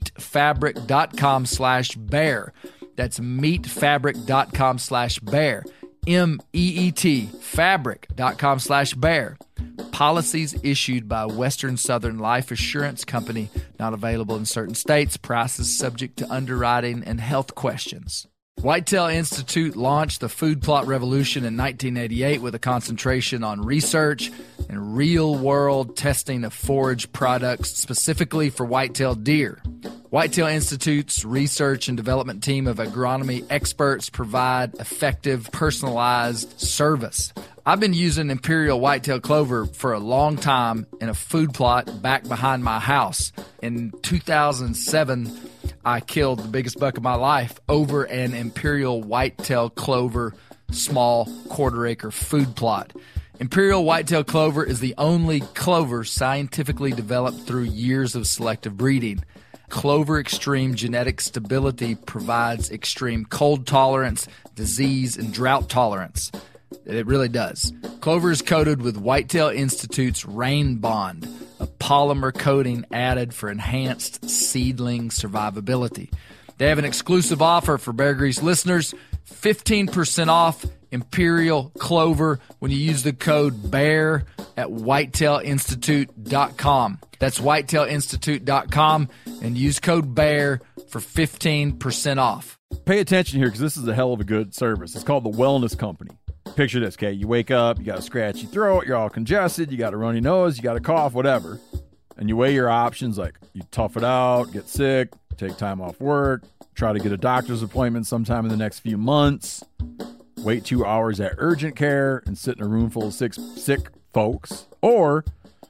meetfabric.com/bear. That's meetfabric.com/bear. MEET, fabric.com/bear. Policies issued by Western Southern Life Assurance Company, not available in certain states. Prices subject to underwriting and health questions. Whitetail Institute launched the food plot revolution in 1988 with a concentration on research and real-world testing of forage products specifically for whitetail deer. Whitetail Institute's research and development team of agronomy experts provide effective, personalized service. I've been using Imperial Whitetail Clover for a long time in a food plot back behind my house. In 2007, I killed the biggest buck of my life over an Imperial Whitetail Clover small quarter-acre food plot. Imperial Whitetail Clover is the only clover scientifically developed through years of selective breeding. Clover Extreme genetic stability provides extreme cold tolerance, disease, and drought tolerance. It really does. Clover is coated with Whitetail Institute's Rain Bond, a polymer coating added for enhanced seedling survivability. They have an exclusive offer for Bear Grease listeners, 15% off Imperial Clover when you use the code BEAR at whitetailinstitute.com. That's whitetailinstitute.com and use code BEAR for 15% off. Pay attention here because this is a hell of a good service. It's called the Wellness Company. Picture this, okay? You wake up, you got a scratchy throat, you're all congested, you got a runny nose, you got a cough, whatever. And you weigh your options like you tough it out, get sick, take time off work, try to get a doctor's appointment sometime in the next few months, wait 2 hours at urgent care and sit in a room full of sick folks, or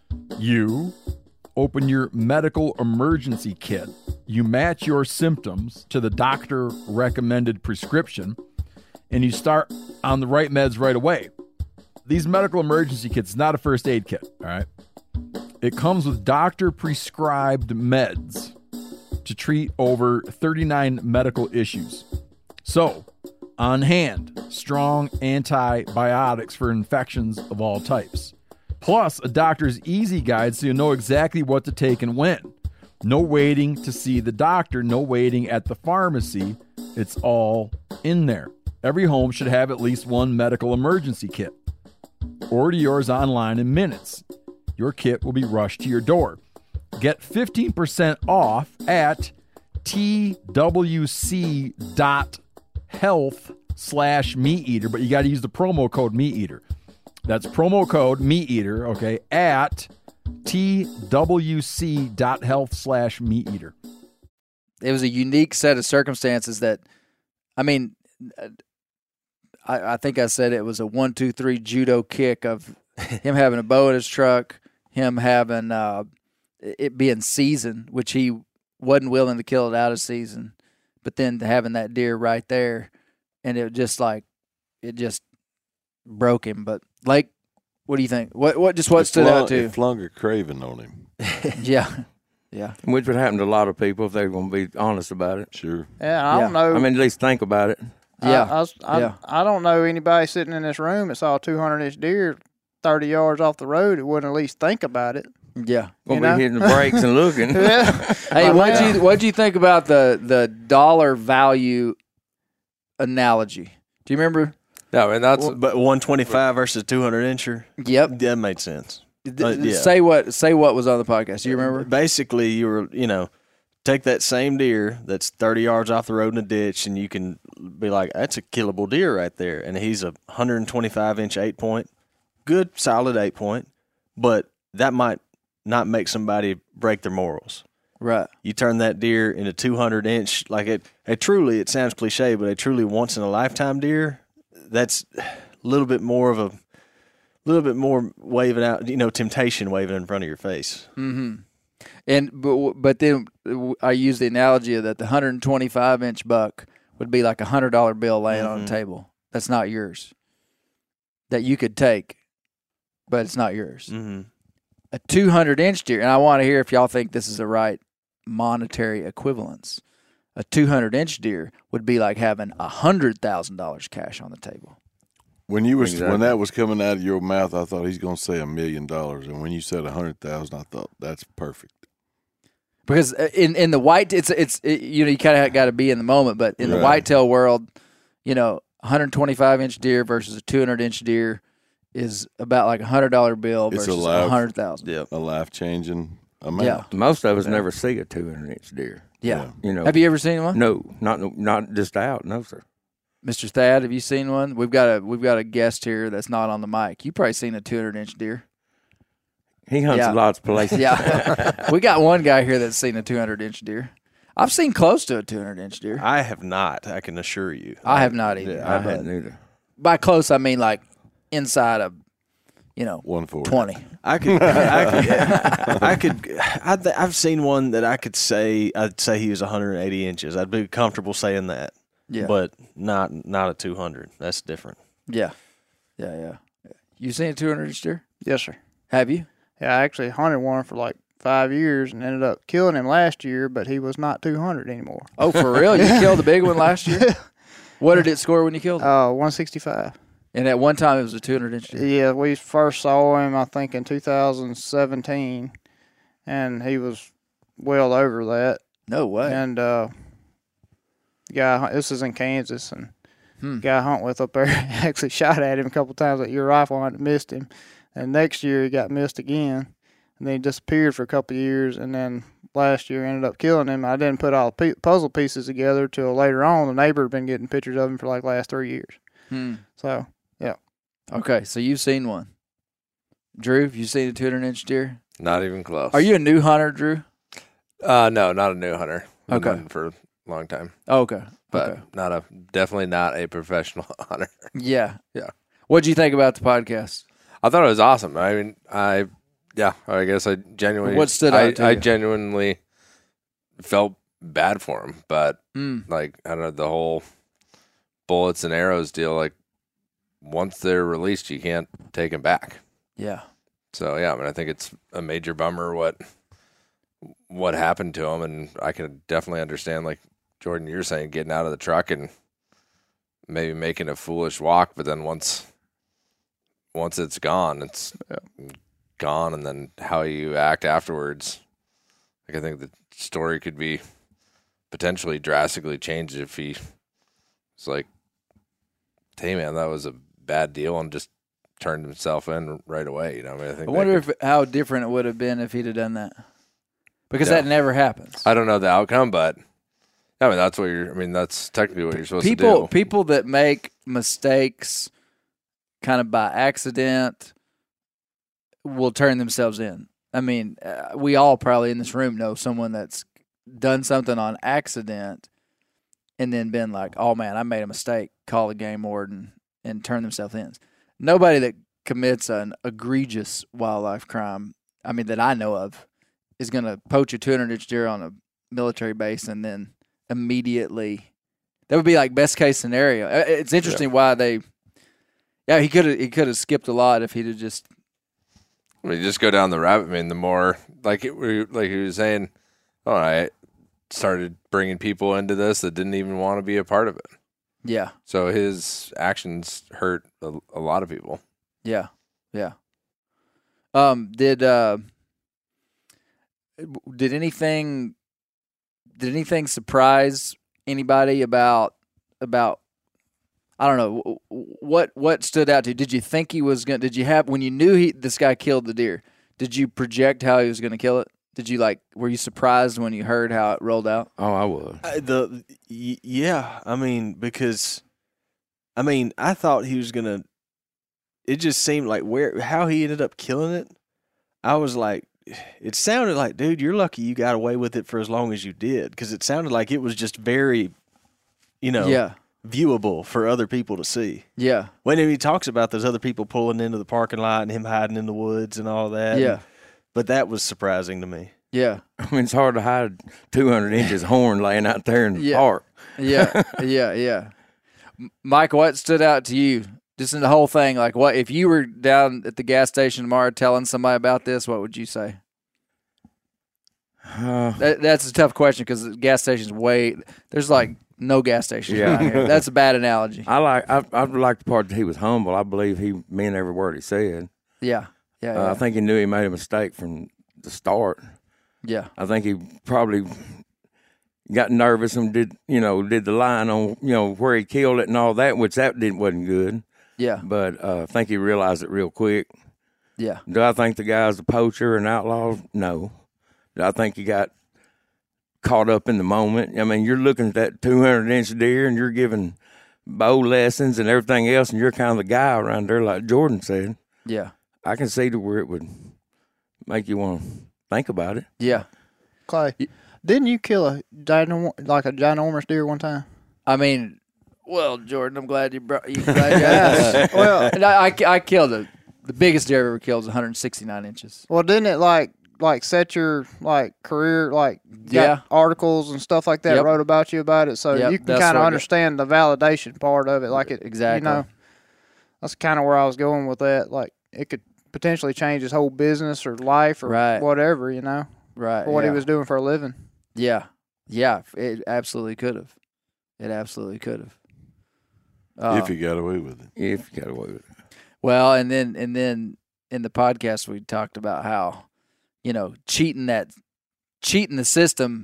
you open your medical emergency kit. You match your symptoms to the doctor recommended prescription and you start on the right meds right away. These medical emergency kits is not a first aid kit, all right? It comes with doctor-prescribed meds to treat over 39 medical issues. So, on hand, strong antibiotics for infections of all types. Plus, a doctor's easy guide so you know exactly what to take and when. No waiting to see the doctor, no waiting at the pharmacy. It's all in there. Every home should have at least one medical emergency kit. Order yours online in minutes. Your kit will be rushed to your door. Get 15% off at twc.health/meateater, but you got to use the promo code meateater. That's promo code meateater, okay, at twc.health/meateater. It was a unique set of circumstances that, I mean, I think I said it was a 1-2-3 judo kick of him having a bow in his truck, him having it being season, which he wasn't willing to kill it out of season, but then having that deer right there, and it just broke him. But Lake, what do you think? What stood out to you? It flung a craving on him. Yeah. Which would happen to a lot of people if they're going to be honest about it. Sure. Yeah, I don't know. I mean, at least think about it. Yeah. I don't know anybody sitting in this room that saw a 200-inch deer 30 yards off the road that wouldn't at least think about it. Yeah. Going to be hitting the brakes and looking. Hey, what'd you think about the dollar value analogy? Do you remember? No, and that's But 125 versus 200-incher. Yep. That made sense. Say what was on the podcast. Do you remember? Basically, you were, take that same deer that's 30 yards off the road in a ditch, and you can be like, that's a killable deer right there. And he's a 125-inch 8-point, good, solid 8-point, but that might not make somebody break their morals. Right. You turn that deer into 200-inch, like it sounds cliche, but a truly once-in-a-lifetime deer, that's a little bit more waving out, temptation waving in front of your face. Mm-hmm. But then I use the analogy that the 125-inch buck would be like a $100 bill laying on the table. That's not yours. That you could take, but it's not yours. Mm-hmm. A 200-inch deer, and I want to hear if y'all think this is the right monetary equivalence. A 200-inch deer would be like having $100,000 cash on the table. When that was coming out of your mouth, I thought he's going to say $1 million, and when you said 100,000, I thought that's perfect. Because in the white, it's you kind of got to be in the moment, but in the whitetail world, 125-inch deer versus a 200-inch deer is about like $100 bill versus 100,000. Yeah, a life-changing amount. Yeah, most of us never see a 200-inch deer. Yeah. Have you ever seen one? No, not just out. No, sir. Mr. Thad, have you seen one? We've got a guest here that's not on the mic. You've probably seen a 200-inch deer. He hunts lots of places. Yeah. We got one guy here that's seen a 200-inch deer. I've seen close to a 200-inch deer. I have not, I can assure you. I have not either. I hadn't either. By close, I mean like inside of, 140. 20. I've seen one that I'd say he was 180 inches. I'd be comfortable saying that. Yeah. But not a 200. That's different. Yeah. You seen a 200-inch deer? Yes, sir. Have you? Yeah, I actually hunted one for like 5 years and ended up killing him last year, but he was not 200 anymore. Oh, for real? You killed the big one last year? What did it score when you killed it? 165. And at one time it was a 200-inch deer? Yeah, we first saw him, I think, in 2017, and he was well over that. No way. And guy, this is in Kansas, and guy I hunt with up there actually shot at him a couple times at your rifle hunt and missed him. And next year he got missed again, and then he disappeared for a couple of years, and then last year ended up killing him. I didn't put all the puzzle pieces together till later on. The neighbor had been getting pictures of him for like the last 3 years. So, yeah. Okay, so you've seen one. Drew, have you seen a 200-inch deer? not even close. Are you a new hunter, Drew? No, not a new hunter. Been Okay. hunting for a long time, Oh, okay. but Okay. definitely not a professional hunter. Yeah. Yeah. What'd you think about the podcast? I thought it was awesome. I mean, I guess I genuinely. What stood out to I you? genuinely felt bad for him, but Mm. like I don't know, the whole bullets and arrows deal. Like once they're released, you can't take them back. Yeah. So yeah, I mean, I think it's a major bummer what happened to him, and I can definitely understand, like Jordan, you're saying, getting out of the truck and maybe making a foolish walk, but then once it's gone, it's gone, and then how you act afterwards, Like, I think the story could be potentially drastically changed if he was like, hey, man, that was a bad deal, and just turned himself in right away. You know, I wonder how different it would have been if he'd have done that. Because that never happens. I don't know the outcome, but I mean, that's technically what you're supposed to do. People that make mistakes kind of by accident will turn themselves in. I mean, we all probably in this room know someone that's done something on accident and then been like, oh, man, I made a mistake, call the game warden, and turn themselves in. Nobody that commits an egregious wildlife crime, I mean, that I know of, is going to poach a 200-inch deer on a military base and then immediately – that would be like best case scenario. It's interesting why they – he could have skipped a lot if he'd have just – I mean, just go down the rabbit. I mean, the more like he was saying, I started bringing people into this that didn't even want to be a part of it. Yeah. So his actions hurt a lot of people. Yeah. Yeah. Did anything surprise anybody about I don't know what stood out to you? Did you think he was going? Did you have when you knew this guy killed the deer? Did you project how he was going to kill it? Did you were you surprised when you heard how it rolled out? Oh, I was. Yeah, I mean, because I thought he was gonna. It just seemed like how he ended up killing it. I was like, it sounded like, dude, you're lucky you got away with it for as long as you did, because it sounded like it was just very, viewable for other people to see. Yeah. When he talks about those other people pulling into the parking lot and him hiding in the woods and all that. Yeah. But that was surprising to me. Yeah. I mean, it's hard to hide 200 inches horn laying out there in the park. Yeah. Yeah. Mike, what stood out to you? Just in the whole thing, like what if you were down at the gas station tomorrow telling somebody about this, what would you say? That's a tough question because the gas station's there's like no gas station. Yeah, that's a bad analogy. I like the part that he was humble. I believe he meant every word he said. Yeah. I think he knew he made a mistake from the start. Yeah, I think he probably got nervous and did the line on where he killed it and all that, which wasn't good. Yeah, but I think he realized it real quick. Yeah. Do I think the guy's a poacher or an outlaw? No. Do I think he got caught up in the moment? I mean, you're looking at that 200-inch deer and you're giving bow lessons and everything else, and you're kind of the guy around there, like Jordan said. Yeah. I can see to where it would make you want to think about it. Yeah. Clay, didn't you kill a ginormous deer one time? I mean, well, Jordan, I'm glad you asked. Well, I killed the biggest deer I've ever killed was 169 inches. Well, didn't it like set your career, got articles and stuff like that wrote about you about it, so you can kind of understand the validation part of it, exactly. That's kind of where I was going with that. Like it could potentially change his whole business or life or whatever, right? For what he was doing for a living. Yeah, it absolutely could have. It absolutely could have. If he got away with it. Well, and then in the podcast we talked about how, cheating the system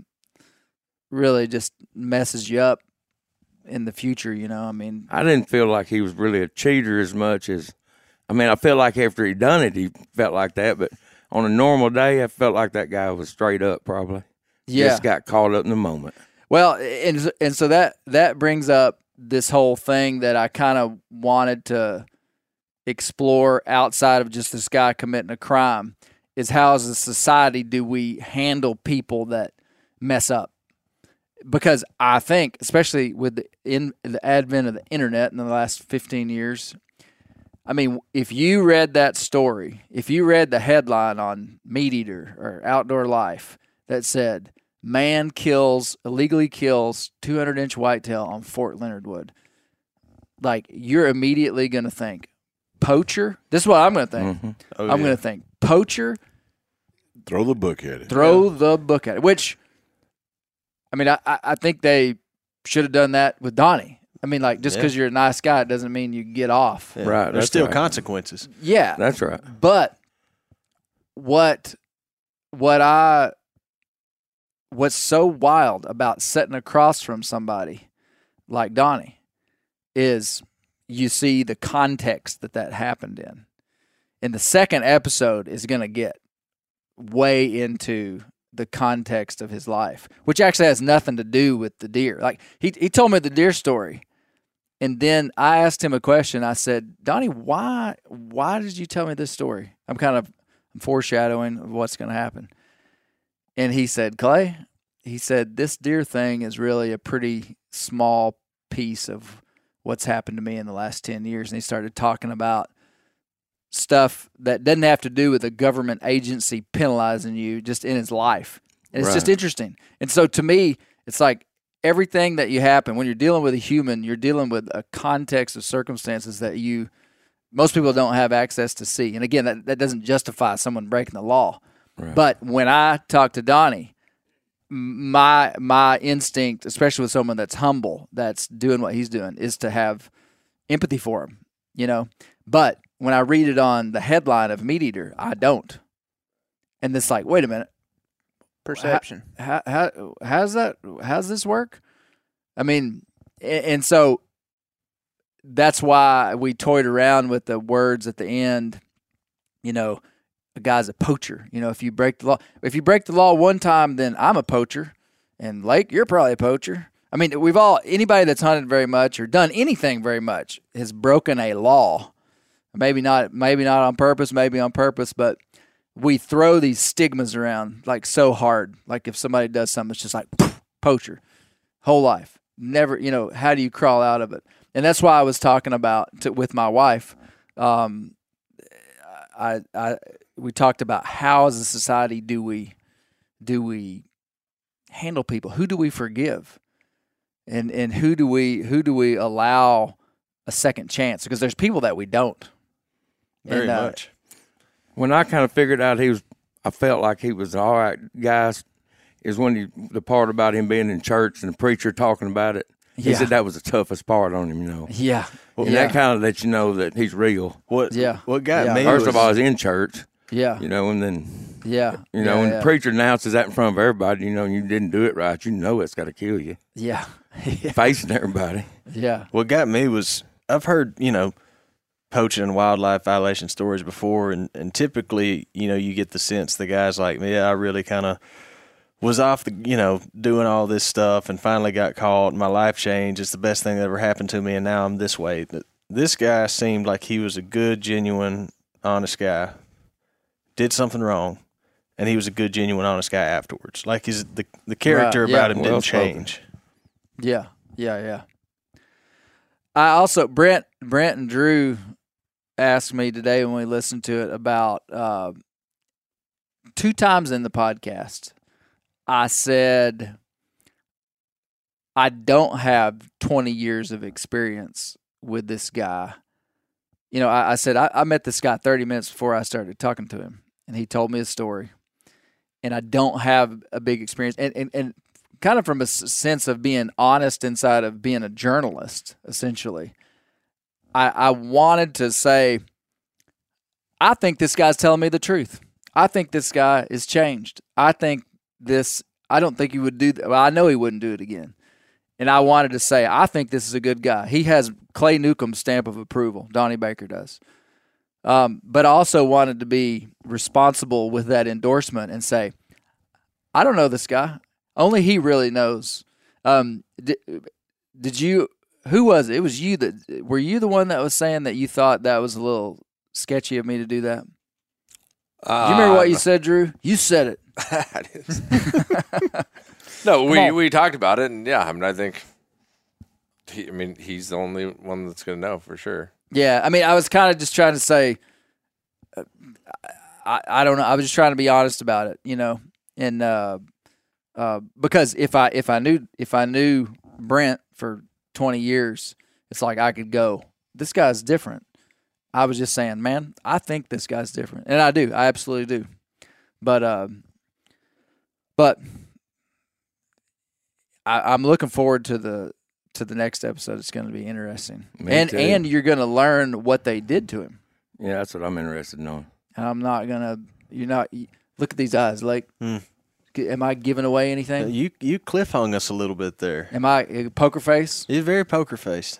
really just messes you up in the future, I mean, I didn't feel like he was really a cheater as much as, I felt like after he done it, he felt like that, but on a normal day, I felt like that guy was straight up probably. Yeah. Just got caught up in the moment. Well, and so that brings up this whole thing that I kind of wanted to explore outside of just this guy committing a crime, is how as a society do we handle people that mess up? Because I think, especially with the advent of the internet in the last 15 years, I mean, if you read that story, if you read the headline on Meat Eater or Outdoor Life that said, man illegally kills 200-inch whitetail on Fort Leonard Wood, you're immediately going to think, poacher? This is what I'm going to think. Mm-hmm. I'm going to think, poacher? Throw the book at it. The book at it, which, I think they should have done that with Donnie. Just because you're a nice guy doesn't mean you get off. Yeah. Right. There's still consequences. Yeah. That's right. But what I what's so wild about sitting across from somebody like Donnie is you see the context that happened in. And the second episode is going to get way into the context of his life, which actually has nothing to do with the deer. Like he told me the deer story, and then I asked him a question. I said, Donnie, why did you tell me this story? I'm foreshadowing what's going to happen. And he said, Clay, this deer thing is really a pretty small piece of what's happened to me in the last 10 years. And he started talking about stuff that doesn't have to do with a government agency penalizing you, just in his life. And it's just interesting. And so to me, it's like everything that you happen, when you're dealing with a human, you're dealing with a context of circumstances that most people don't have access to see. And again, that doesn't justify someone breaking the law. Right. But when I talk to Donnie, my instinct, especially with someone that's humble, that's doing what he's doing, is to have empathy for him, But when I read it on the headline of Meat Eater, I don't. And it's like, wait a minute. Perception. How's this work? I mean, and so that's why we toyed around with the words at the end, a guy's a poacher. If you break the law one time, then I'm a poacher. And Lake, you're probably a poacher. I mean, anybody that's hunted very much or done anything very much has broken a law. Maybe not on purpose, maybe on purpose, but we throw these stigmas around like so hard. Like if somebody does something, it's just like poacher, whole life. Never, how do you crawl out of it? And that's why I was talking about with my wife. We talked about how as a society do we handle people? Who do we forgive? And who do we allow a second chance? Because there's people that we don't. Very much. When I kind of figured out I felt like he was all right, guys, is when the part about him being in church and the preacher talking about it. He said that was the toughest part on him, Yeah. And that kind of lets you know that he's real. What got me First of all, he's in church. Yeah. And then when the preacher announces that in front of everybody, and you didn't do it right, it's got to kill you. Yeah. Facing everybody. Yeah. What got me was I've heard, poaching and wildlife violation stories before, and typically, you get the sense the guy's like, I really kind of was off the, doing all this stuff and finally got caught. My life changed. It's the best thing that ever happened to me, and now I'm this way. This guy seemed like he was a good, genuine, honest guy. Did something wrong, and he was a good, genuine, honest guy afterwards. Like the character about him didn't change. Yeah. I also Brent and Drew asked me today when we listened to it about 2 times in the podcast. I said I don't have 20 years of experience with this guy. I said I met this guy 30 minutes before I started talking to him, and he told me his story. And I don't have a big experience, and kind of from a sense of being honest inside of being a journalist, essentially. I wanted to say, I think this guy's telling me the truth. I think this guy is changed. I don't think he would do that. Well, I know he wouldn't do it again. And I wanted to say, I think this is a good guy. He has Clay Newcomb's stamp of approval. Donnie Baker does. But I also wanted to be responsible with that endorsement and say, I don't know this guy. Only he really knows. Did you? Who was it? It was you were you the one that was saying that you thought that was a little sketchy of me to do that? Do you remember what you said, Drew? You said it. No, we talked about it, and I think. He's the only one that's going to know for sure. Yeah, I was kind of just trying to say, I don't know. I was just trying to be honest about it, and because if I knew Brent for 20 years, it's like I could go, this guy's different. I was just saying, man, I think this guy's different, and I do. I absolutely do. But I'm looking forward to the next episode. It's going to be interesting, and you're going to learn what they did to him. Yeah, that's what I'm interested in knowing. And I'm not gonna. You're not. Look at these eyes, like. Am I giving away anything? You cliff hung us a little bit there. Am I poker face? You're very poker faced.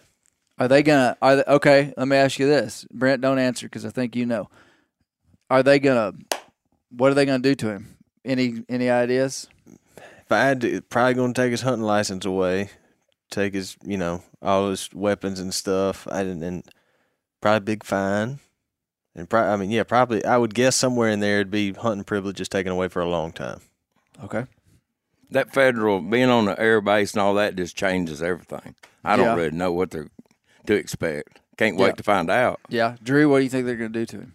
Okay, let me ask you this. Brent, don't answer because I think you know. What are they gonna do to him? Any ideas? If I had to, probably going to take his hunting license away, take his, all his weapons and stuff. And probably big fine. And probably I would guess somewhere in there it'd be hunting privileges taken away for a long time. Okay. That federal being on the air base and all that just changes everything. I don't really know what they're to expect. Can't wait to find out. Yeah, Drew, what do you think they're going to do to him?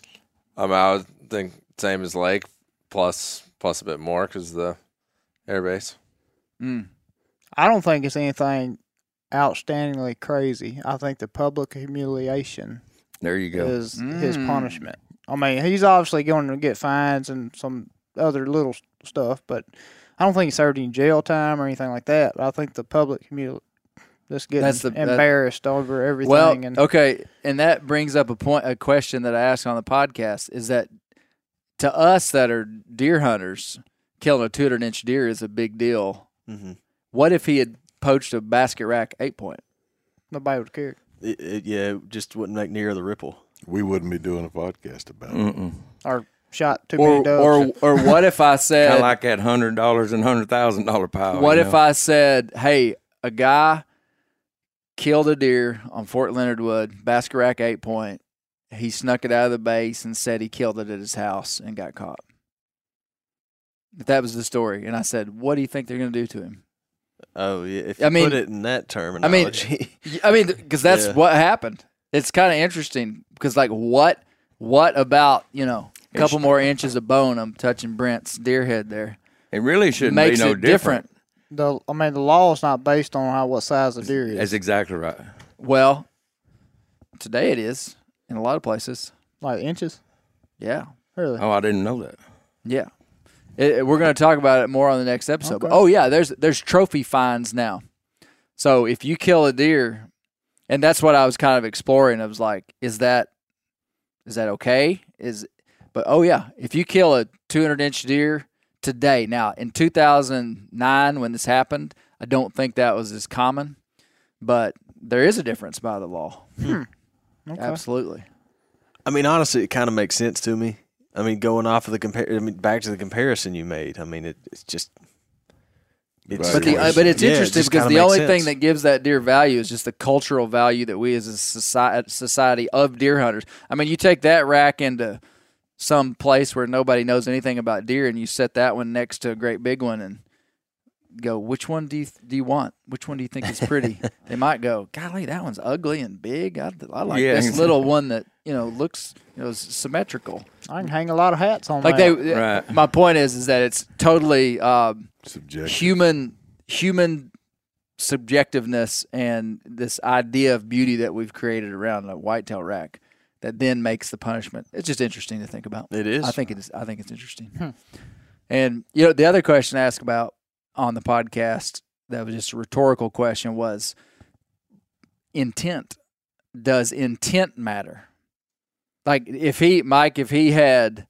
I would think same as Lake, plus a bit more because of the air base. I don't think it's anything outstandingly crazy. I think the public humiliation There you go. is his punishment. I mean, he's obviously going to get fines and some other little stuff, but I don't think he served any jail time or anything like that. I think the public just getting embarrassed over everything. Well, okay, and that brings up a question that I asked on the podcast, is that to us that are deer hunters, killing a 200-inch deer is a big deal. Mm-hmm. What if he had poached a basket rack 8-point? Nobody would care. It just wouldn't make near the ripple. We wouldn't be doing a podcast about it. Or shot too many doves. Or what if I said... Kind of like that $100 and $100,000 pile. What if I said, hey, a guy killed a deer on Fort Leonard Wood, basket rack 8-point. He snuck it out of the base and said he killed it at his house and got caught. If that was the story. And I said, what do you think they're going to do to him? Oh, yeah. If you put it in that terminology. I mean, because that's what happened. It's kind of interesting because, like, what about, a couple more inches of bone I'm touching Brent's deer head there? It really shouldn't be no different. The law is not based on what size the deer is. That's exactly right. Well, today it is in a lot of places. Like inches? Yeah. Really? Oh, I didn't know that. Yeah. We're going to talk about it more on the next episode. Okay. But, there's trophy fines now. So if you kill a deer, and that's what I was kind of exploring. I was like, is that okay? If you kill a 200-inch deer today, now in 2009 when this happened, I don't think that was as common, but there is a difference by the law. Okay. Absolutely. I mean, honestly, it kind of makes sense to me. I mean, going off of back to the comparison you made. I mean, it's just. But it's interesting because the only thing that gives that deer value is just the cultural value that we as a society of deer hunters. I mean, you take that rack into some place where nobody knows anything about deer, and you set that one next to a great big one, and go, which one do you want? Which one do you think is pretty? They might go, golly, that one's ugly and big. I like this little one that looks symmetrical. I can hang a lot of hats on that. My point is that it's totally subjective. Human subjectiveness and this idea of beauty that we've created around a whitetail rack that then makes the punishment. It's just interesting to think about. It is. I think it's interesting. And the other question I asked about on the podcast that was just a rhetorical question was intent. Does intent matter? Like if he had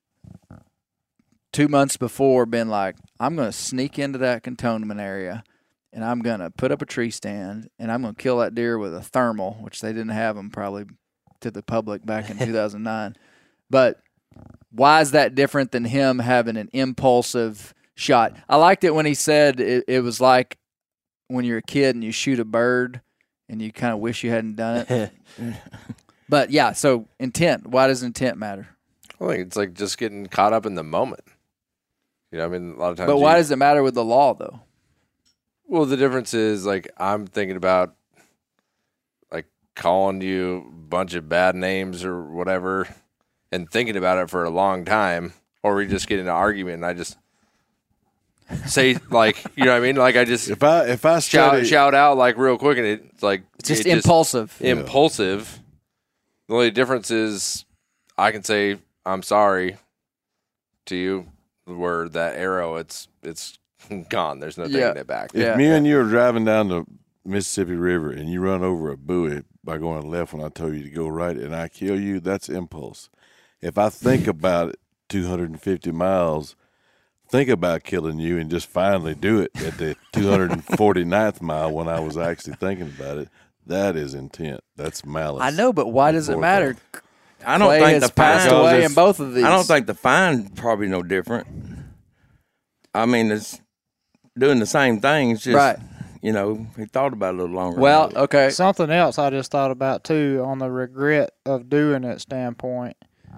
2 months before been like, I'm going to sneak into that cantonment area and I'm going to put up a tree stand and I'm going to kill that deer with a thermal, which they didn't have them probably to the public back in 2009. But why is that different than him having an impulsive shot? I liked it when he said it was like when you're a kid and you shoot a bird and you kind of wish you hadn't done it. But yeah, so intent. Why does intent matter? I think it's like just getting caught up in the moment. A lot of times. But why does it matter with the law, though? Well, the difference is like I'm thinking about like calling you a bunch of bad names or whatever, and thinking about it for a long time, or we just get in an argument and I just say like, you know what I mean? Like I just if I shout out like real quick and it's like it's just impulsive. Impulsive. The only difference is I can say I'm sorry to you. Where that arrow, it's gone. There's no taking it back. If me and you are driving down the Mississippi River and you run over a buoy by going left when I told you to go right and I kill you, that's impulse. If I think about it 250 miles think about killing you and just finally do it at the 249th mile when I was actually thinking about it. That is intent. That's malice. I know, but why does it matter? I don't Clay think has the fine passed away in both of these. I don't think the fine probably no different. I mean, it's doing the same thing. It's just, right. You know, he thought about it a little longer. Well, okay. Something else I just thought about too on the regret of doing it standpoint.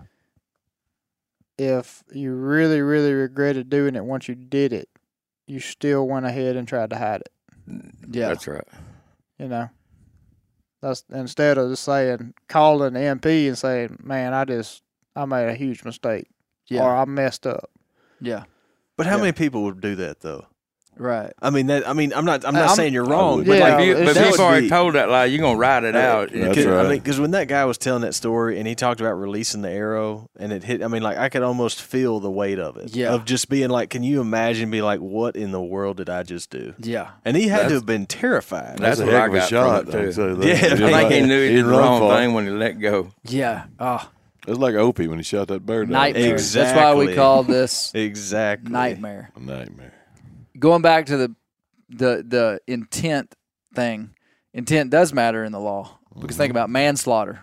If you really, really regretted doing it once you did it, you still went ahead and tried to hide it. Yeah, that's right. You know, that's instead of just calling the MP and saying, "Man, I made a huge mistake," or "I messed up." Yeah. But how many people would do that though? Right. I'm not saying you're wrong. But, but people already told that lie. You're gonna ride it out. That's right. I mean, because when that guy was telling that story and he talked about releasing the arrow and it hit, I mean, like I could almost feel the weight of it. Yeah. Of just being like, can you imagine? Be like, what in the world did I just do? Yeah. And he had to have been terrified. That's a what heck I of a got shot. from it, too. I I think he knew he did the run wrong for it. thing when he let go. Yeah. Oh, It was like Opie when he shot that bird. nightmare. Exactly. That's why we call this Exactly. nightmare. A nightmare. Going back to the intent thing, intent does matter in the law because think about manslaughter.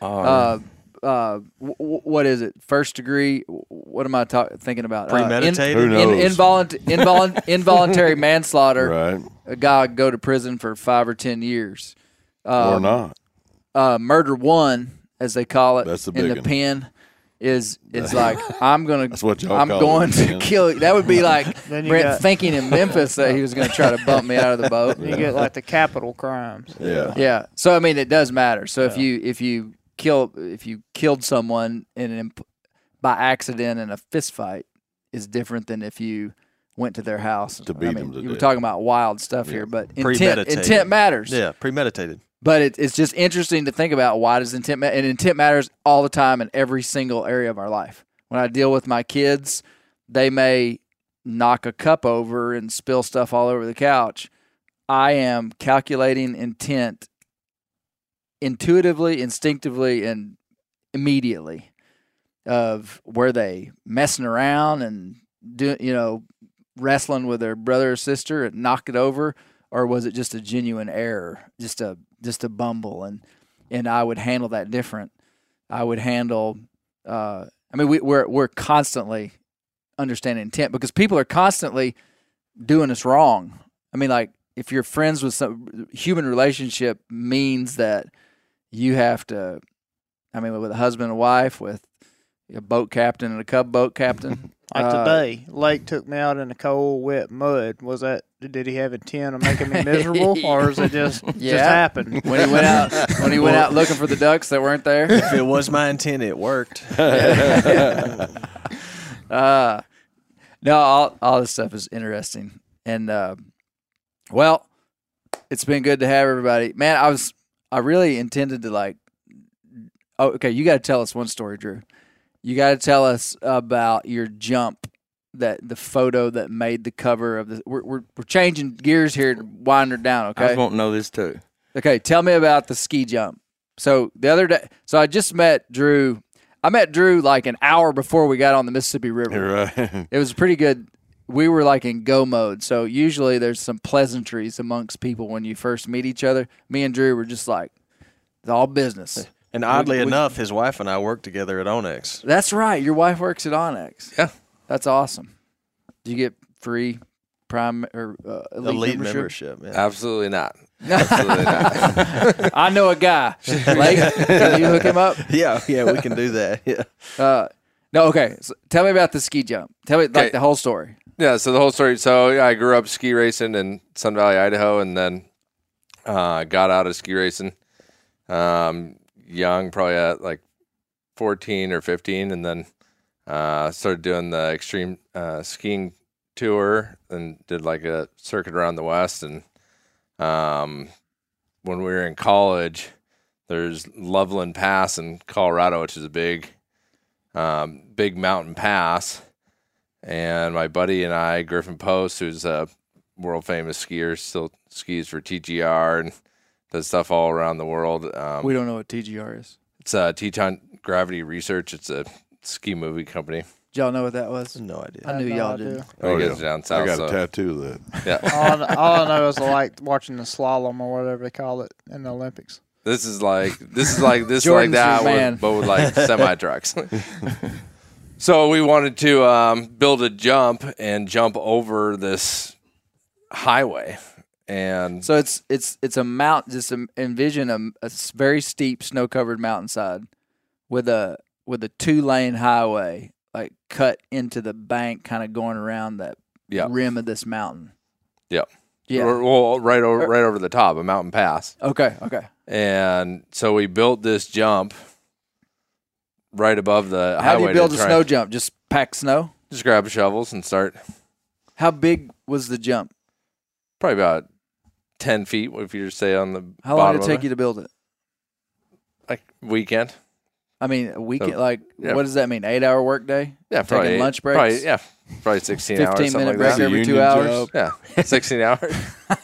What is it? First degree? What am I thinking about? Premeditated? Who knows? Involuntary manslaughter. Right. A guy would go to prison for 5 or 10 years. Or not. Murder one, as they call it, That's the in big the one. pen. Is like I'm gonna That's what y'all I'm call going it, to man. kill you. That would be like Then you Brent got- thinking in Memphis that he was going to try to bump me out of the boat. You get like the capital crimes. Yeah. Yeah. So I mean, it does matter. So if you killed someone by accident in a fist fight, is different than if you went to their house To beat them to you were death. talking about wild stuff here, but Premeditated. intent matters. Yeah, premeditated. But it's just interesting to think about why does intent matter, and intent matters all the time in every single area of our life. When I deal with my kids, they may knock a cup over and spill stuff all over the couch. I am calculating intent intuitively, instinctively, and immediately of were they messing around and wrestling with their brother or sister and knock it over, or was it just a genuine error, just a bumble, and I would handle that different. I would handle. We're constantly understanding intent because people are constantly doing us wrong. I mean, like if you're friends with some human relationship means that you have to. I mean, with a husband and wife, with a boat captain and a cub boat captain. Like today, Lake took me out in the cold, wet mud. Did he have intent of making me miserable, or is it just happened? When he went out looking for the ducks that weren't there? If it was my intent, it worked. No, all this stuff is interesting, and well, it's been good to have everybody. Man, I really intended to okay, you got to tell us one story, Drew. You got to tell us about your jump, that the photo that made the cover of the. We're changing gears here to wind her down. Okay, I won't know this too. Okay, tell me about the ski jump. So the other day, I just met Drew. I met Drew like an hour before we got on the Mississippi River. You're right. It was pretty good. We were like in go mode. So usually there's some pleasantries amongst people when you first meet each other. Me and Drew were just like, it's all business. And oddly enough, his wife and I worked together at Onyx. That's right. Your wife works at Onyx. Yeah. That's awesome. Do you get free Prime or elite membership? Yeah. Absolutely not. Absolutely not. I know a guy. Lake, can you hook him up? Yeah, we can do that. Yeah. No, okay. So tell me about the ski jump. Tell me the whole story. Yeah, so the whole story. So yeah, I grew up ski racing in Sun Valley, Idaho, and then got out of ski racing young, probably at like 14 or 15, and then started doing the extreme skiing tour and did like a circuit around the West. And when we were in college, there's Loveland Pass in Colorado, which is a big mountain pass. And my buddy and I, Griffin Post, who's a world famous skier, still skis for TGR and does stuff all around the world. We don't know what TGR is. It's Teton Gravity Research. It's a ski movie company. Did y'all know what that was? No idea. I knew no y'all idea. didn't. Oh, yeah. Down south. I got so, a tattoo of that. Yeah. All I know is watching the slalom or whatever they call it in the Olympics. This is like this Jordan's like that, your man. but with like semi trucks. So we wanted to build a jump and jump over this highway, and So it's a mountain. Just envision a very steep, snow covered mountainside with a 2-lane highway like cut into the bank, kind of going around that yeah, rim of this mountain. yeah, Yeah. well, right over the top, a mountain pass. Okay. And so we built this jump right above the How do highway. you build to a try- snow jump? Just pack snow? Just grab shovels and start. How big was the jump? Probably about 10 feet if you just stay on the How long bottom did it take of you to build it? Like weekend. I mean, a weekend. So, yeah. What does that mean? 8-hour workday? Yeah, Taking probably lunch breaks? Probably 16 hours. 15 something minute like break that. every 2 union hours. job. Yeah, 16 hours.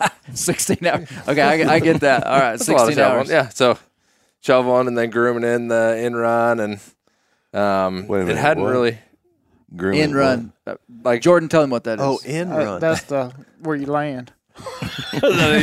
16 hours. Okay, I get that. All right, That's a lot of 16 hours. shoveling. Yeah, so shoveling and then grooming in the in run, and Wait a minute, it hadn't what? really Grooming In run. like Jordan, tell him what that is. Oh, in run. That's where you land. that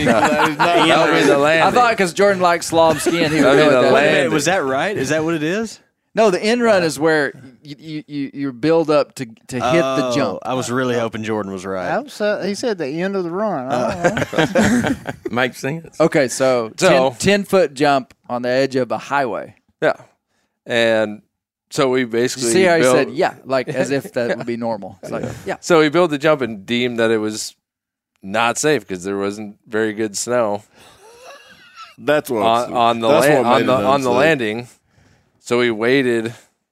would be the landing. I thought because Jordan likes slalom skiing, he would That'd know be what the that landing. is. Was that right? Is that what it is? No, the in run is where you build up to hit the jump. I was really hoping Jordan was right. He said the end of the run. I don't know. Makes sense. Okay, so, So- 10-foot jump on the edge of a highway. Yeah, and so we basically See how he built, said, yeah, like as if that would be normal. It's like, yeah. So we built the jump and deemed that it was not safe because there wasn't very good snow That's what on the that's what made it on the unsafe. landing. So we waited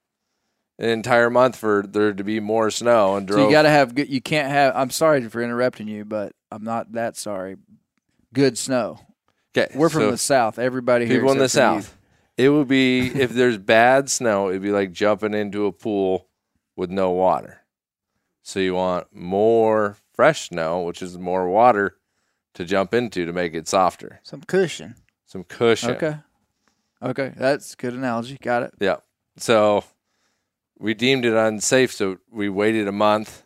an entire month for there to be more snow and drove. So you got to have good. You can't have. I'm sorry for interrupting you, but I'm not that sorry. Good snow. Okay, We're from so the South. Everybody here people in the except for you. South. It would be if there's bad snow, it'd be like jumping into a pool with no water. So you want more fresh snow, which is more water to jump into to make it softer. Some cushion. Some cushion. Okay, that's a good analogy. Got it. Yeah. So we deemed it unsafe, so we waited a month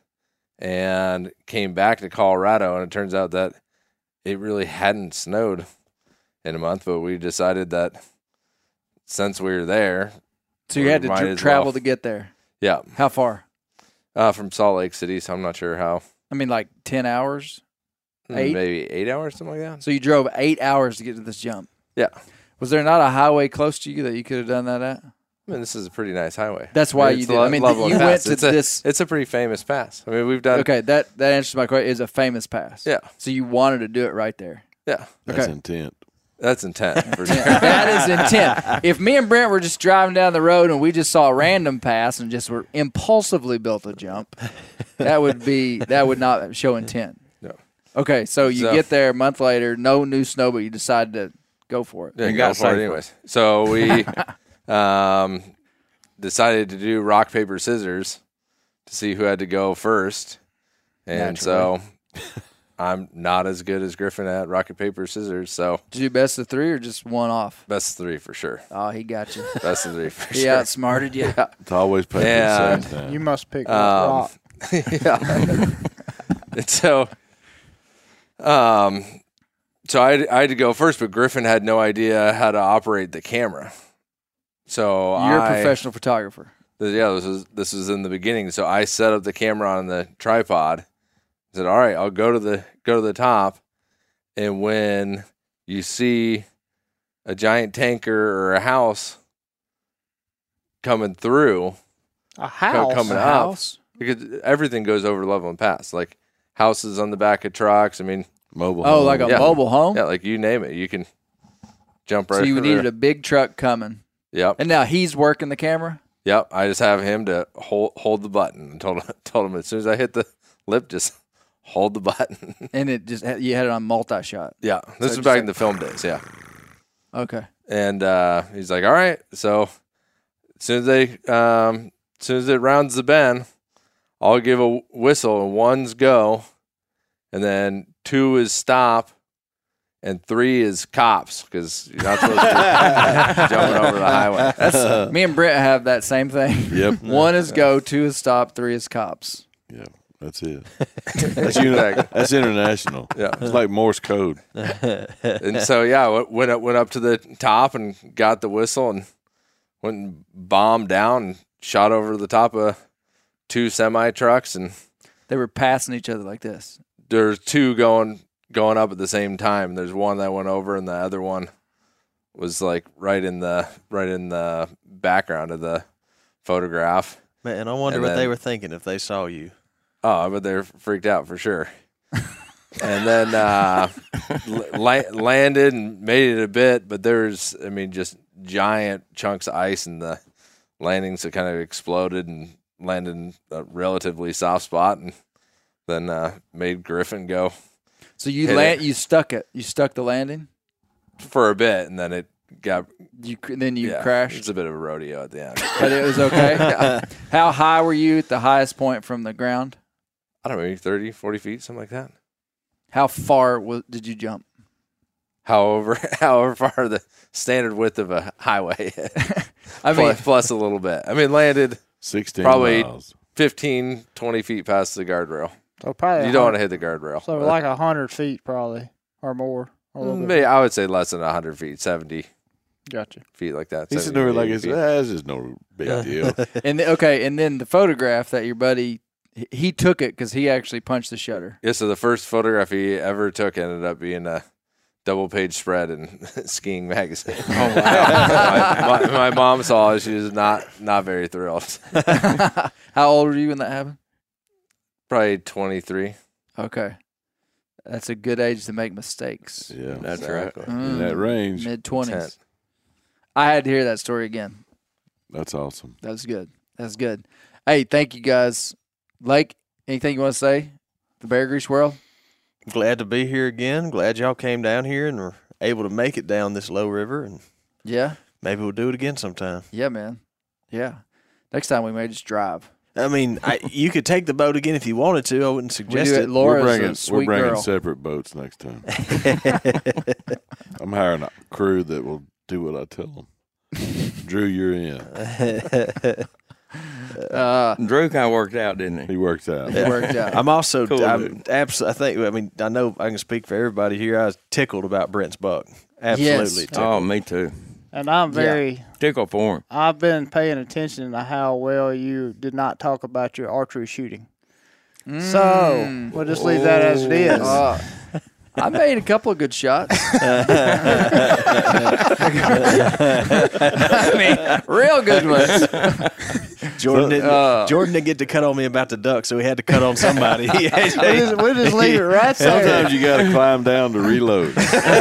and came back to Colorado, and it turns out that it really hadn't snowed in a month, but we decided that since we were there, So you had we might to as travel well. to get there. Yeah, How far? from Salt Lake City, so I'm not sure how. I mean, like 10 hours. 8? Maybe 8 hours, something like that. So you drove 8 hours to get to this jump. Yeah. Was there not a highway close to you that you could have done that at? I mean, this is a pretty nice highway. That's why It's you the did. I mean, Loveland you went Pass. to It's this. It's a pretty famous pass. I mean, we've done. Okay, that answers my question. Is a famous pass. Yeah. So you wanted to do it right there. Yeah, That's Okay. intent. that's intent. For sure. That is intent. If me and Brent were just driving down the road and we just saw a random pass and just were impulsively built a jump, that would not show intent. No. Okay, so you So- get there a month later, no new snow, but you decide to go for it. Yeah, You go got for it safer. anyways. So we decided to do rock, paper, scissors to see who had to go first. And so I'm not as good as Griffin at rock, paper, scissors. So Did you do best of 3 or just one off? best of 3 for sure. Oh, he got you. Best of 3 for He sure. outsmarted you. It's always paper at And- the same time. You must pick Um, rock. yeah. And so, so I had to go first, but Griffin had no idea how to operate the camera. So You're a professional photographer. Yeah, this was in the beginning. So I set up the camera on the tripod. I said, "All right, I'll go to the top, and when you see a giant tanker or a house coming through, A house. coming A up, house? because everything goes over Loveland Pass, like houses on the back of trucks. I mean, Mobile. Oh, home. like a Yeah. mobile home? yeah, like you name it, you can jump right. So you through needed there. a big truck coming. Yep. And now he's working the camera? Yep, I just have him to hold the button. And told him as soon as I hit the lip, just hold the button. And it just you had it on multi-shot. Yeah, this just was back like- in the film days. Yeah, Okay. and he's like, "All right." So as soon as it rounds the bend, I'll give a whistle, and 1's go, and then 2 is stop, and 3 is cops because you're not supposed to be jumping over the highway. Me and Brett have that same thing. Yep. 1 is go, 2 is stop, 3 is cops. Yeah, that's it. That's international. Yeah. It's like Morse code. And so, went up to the top and got the whistle and went and bombed down and shot over the top of 2 semi trucks, and They were passing each other like this. there's 2 going up at the same time. There's one that went over, and the other one was like right in the background of the photograph. Man, I wonder what they were thinking if they saw you. Oh, but they're freaked out for sure. And then landed and made it a bit, but there's, just giant chunks of ice in the landings that kind of exploded and landed in a relatively soft spot, and then made Griffin go. So you stuck it. You stuck the landing for a bit, and then it got. You crashed. It's a bit of a rodeo at the end, but it was okay. How high were you at the highest point from the ground? I don't know, maybe 30, 40 feet, something like that. How far did you jump? However far the standard width of a highway. Plus a little bit. Landed 16 probably miles. 15, 20 feet past the guardrail. So probably you don't want to hit the guardrail. So like 100 feet probably or more. Maybe I would say less than 100 feet, 70. Gotcha. Feet like that. He's sitting there like it's just no big deal. And then the photograph that your buddy he took it because he actually punched the shutter. Yeah. So the first photograph he ever took ended up being a double-page spread in Skiing Magazine. Oh wow! my mom saw it. She was not very thrilled. How old were you when that happened? Probably 23. Okay. That's a good age to make mistakes. Yeah, that's exactly. Right. In that range. Mid-20s. I had to hear that story again. That's awesome. That's good. That's good. Hey, thank you guys. Blake, anything you want to say? The Bear Grease world? Glad to be here again. Glad y'all came down here and were able to make it down this low river. And yeah. Maybe we'll do it again sometime. Yeah, man. Yeah. Next time we may just drive. You could take the boat again if you wanted to. I wouldn't suggest it. Laura's we're bringing girl. Separate boats next time. I'm hiring a crew that will do what I tell them. Drew, you're in. Drew kind of worked out, didn't he? He worked out. It worked out. I'm also, Cool, I know I can speak for everybody here. I was tickled about Brent's buck. Absolutely tickled. Oh, me too. And I'm very tickled for him. I've been paying attention to how well you did not talk about your archery shooting. So we'll just leave that as it is. I made a couple of good shots. Real good ones. Jordan didn't get to cut on me about the duck, so he had to cut on somebody. We'll just leave it right there. Sometimes you got to climb down to reload.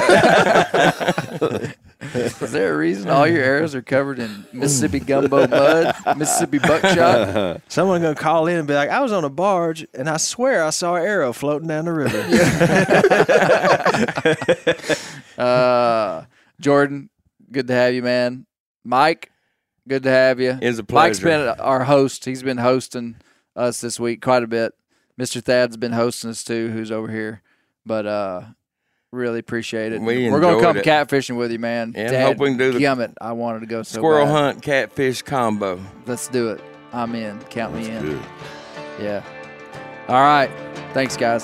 Is there a reason all your arrows are covered in Mississippi gumbo mud, Mississippi buckshot? Someone going to call in and be like, I was on a barge, and I swear I saw an arrow floating down the river. Jordan, good to have you, man. Mike, good to have you. It's a pleasure. Mike's been our host. He's been hosting us this week quite a bit. Mr. Thad's been hosting us too, who's over here. But really appreciate it. We're going to come catfishing with you, man. And hope we can do the gummit. I wanted to go so squirrel bad. hunt catfish combo. Let's do it. I'm in. Count me in. Good. Yeah. All right. Thanks, guys.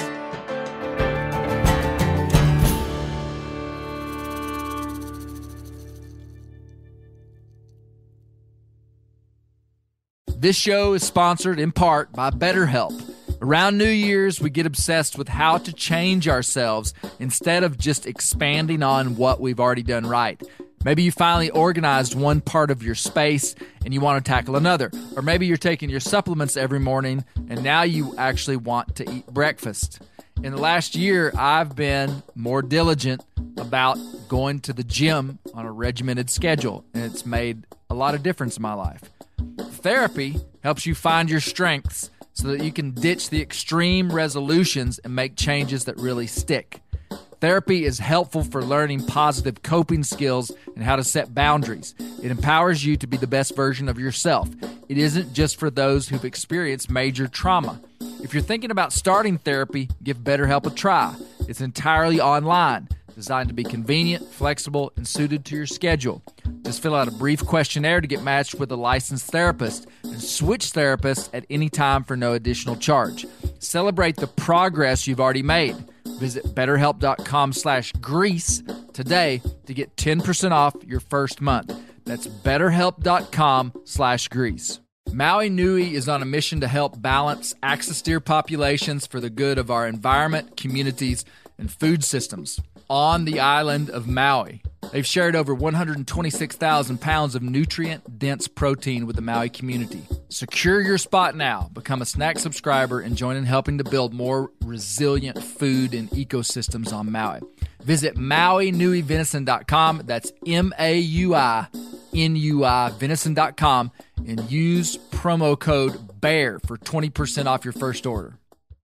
This show is sponsored in part by BetterHelp. Around New Year's, we get obsessed with how to change ourselves instead of just expanding on what we've already done right. Maybe you finally organized one part of your space and you want to tackle another. Or maybe you're taking your supplements every morning and now you actually want to eat breakfast. In the last year, I've been more diligent about going to the gym on a regimented schedule, and it's made a lot of difference in my life. Therapy helps you find your strengths so that you can ditch the extreme resolutions and make changes that really stick. Therapy is helpful for learning positive coping skills and how to set boundaries. It empowers you to be the best version of yourself. It isn't just for those who've experienced major trauma. If you're thinking about starting therapy, give BetterHelp a try. It's entirely online. designed to be convenient, flexible, and suited to your schedule. Just fill out a brief questionnaire to get matched with a licensed therapist and switch therapists at any time for no additional charge. Celebrate the progress you've already made. Visit BetterHelp.com/Grease today to get 10% off your first month. That's BetterHelp.com/Grease. Maui Nui is on a mission to help balance axis deer populations for the good of our environment, communities, and food systems on the island of Maui. They've shared over 126,000 pounds of nutrient-dense protein with the Maui community. Secure your spot now. Become a snack subscriber and join in helping to build more resilient food and ecosystems on Maui. Visit MauiNuiVenison.com. That's MAUINUI venison.com and use promo code BEAR for 20% off your first order.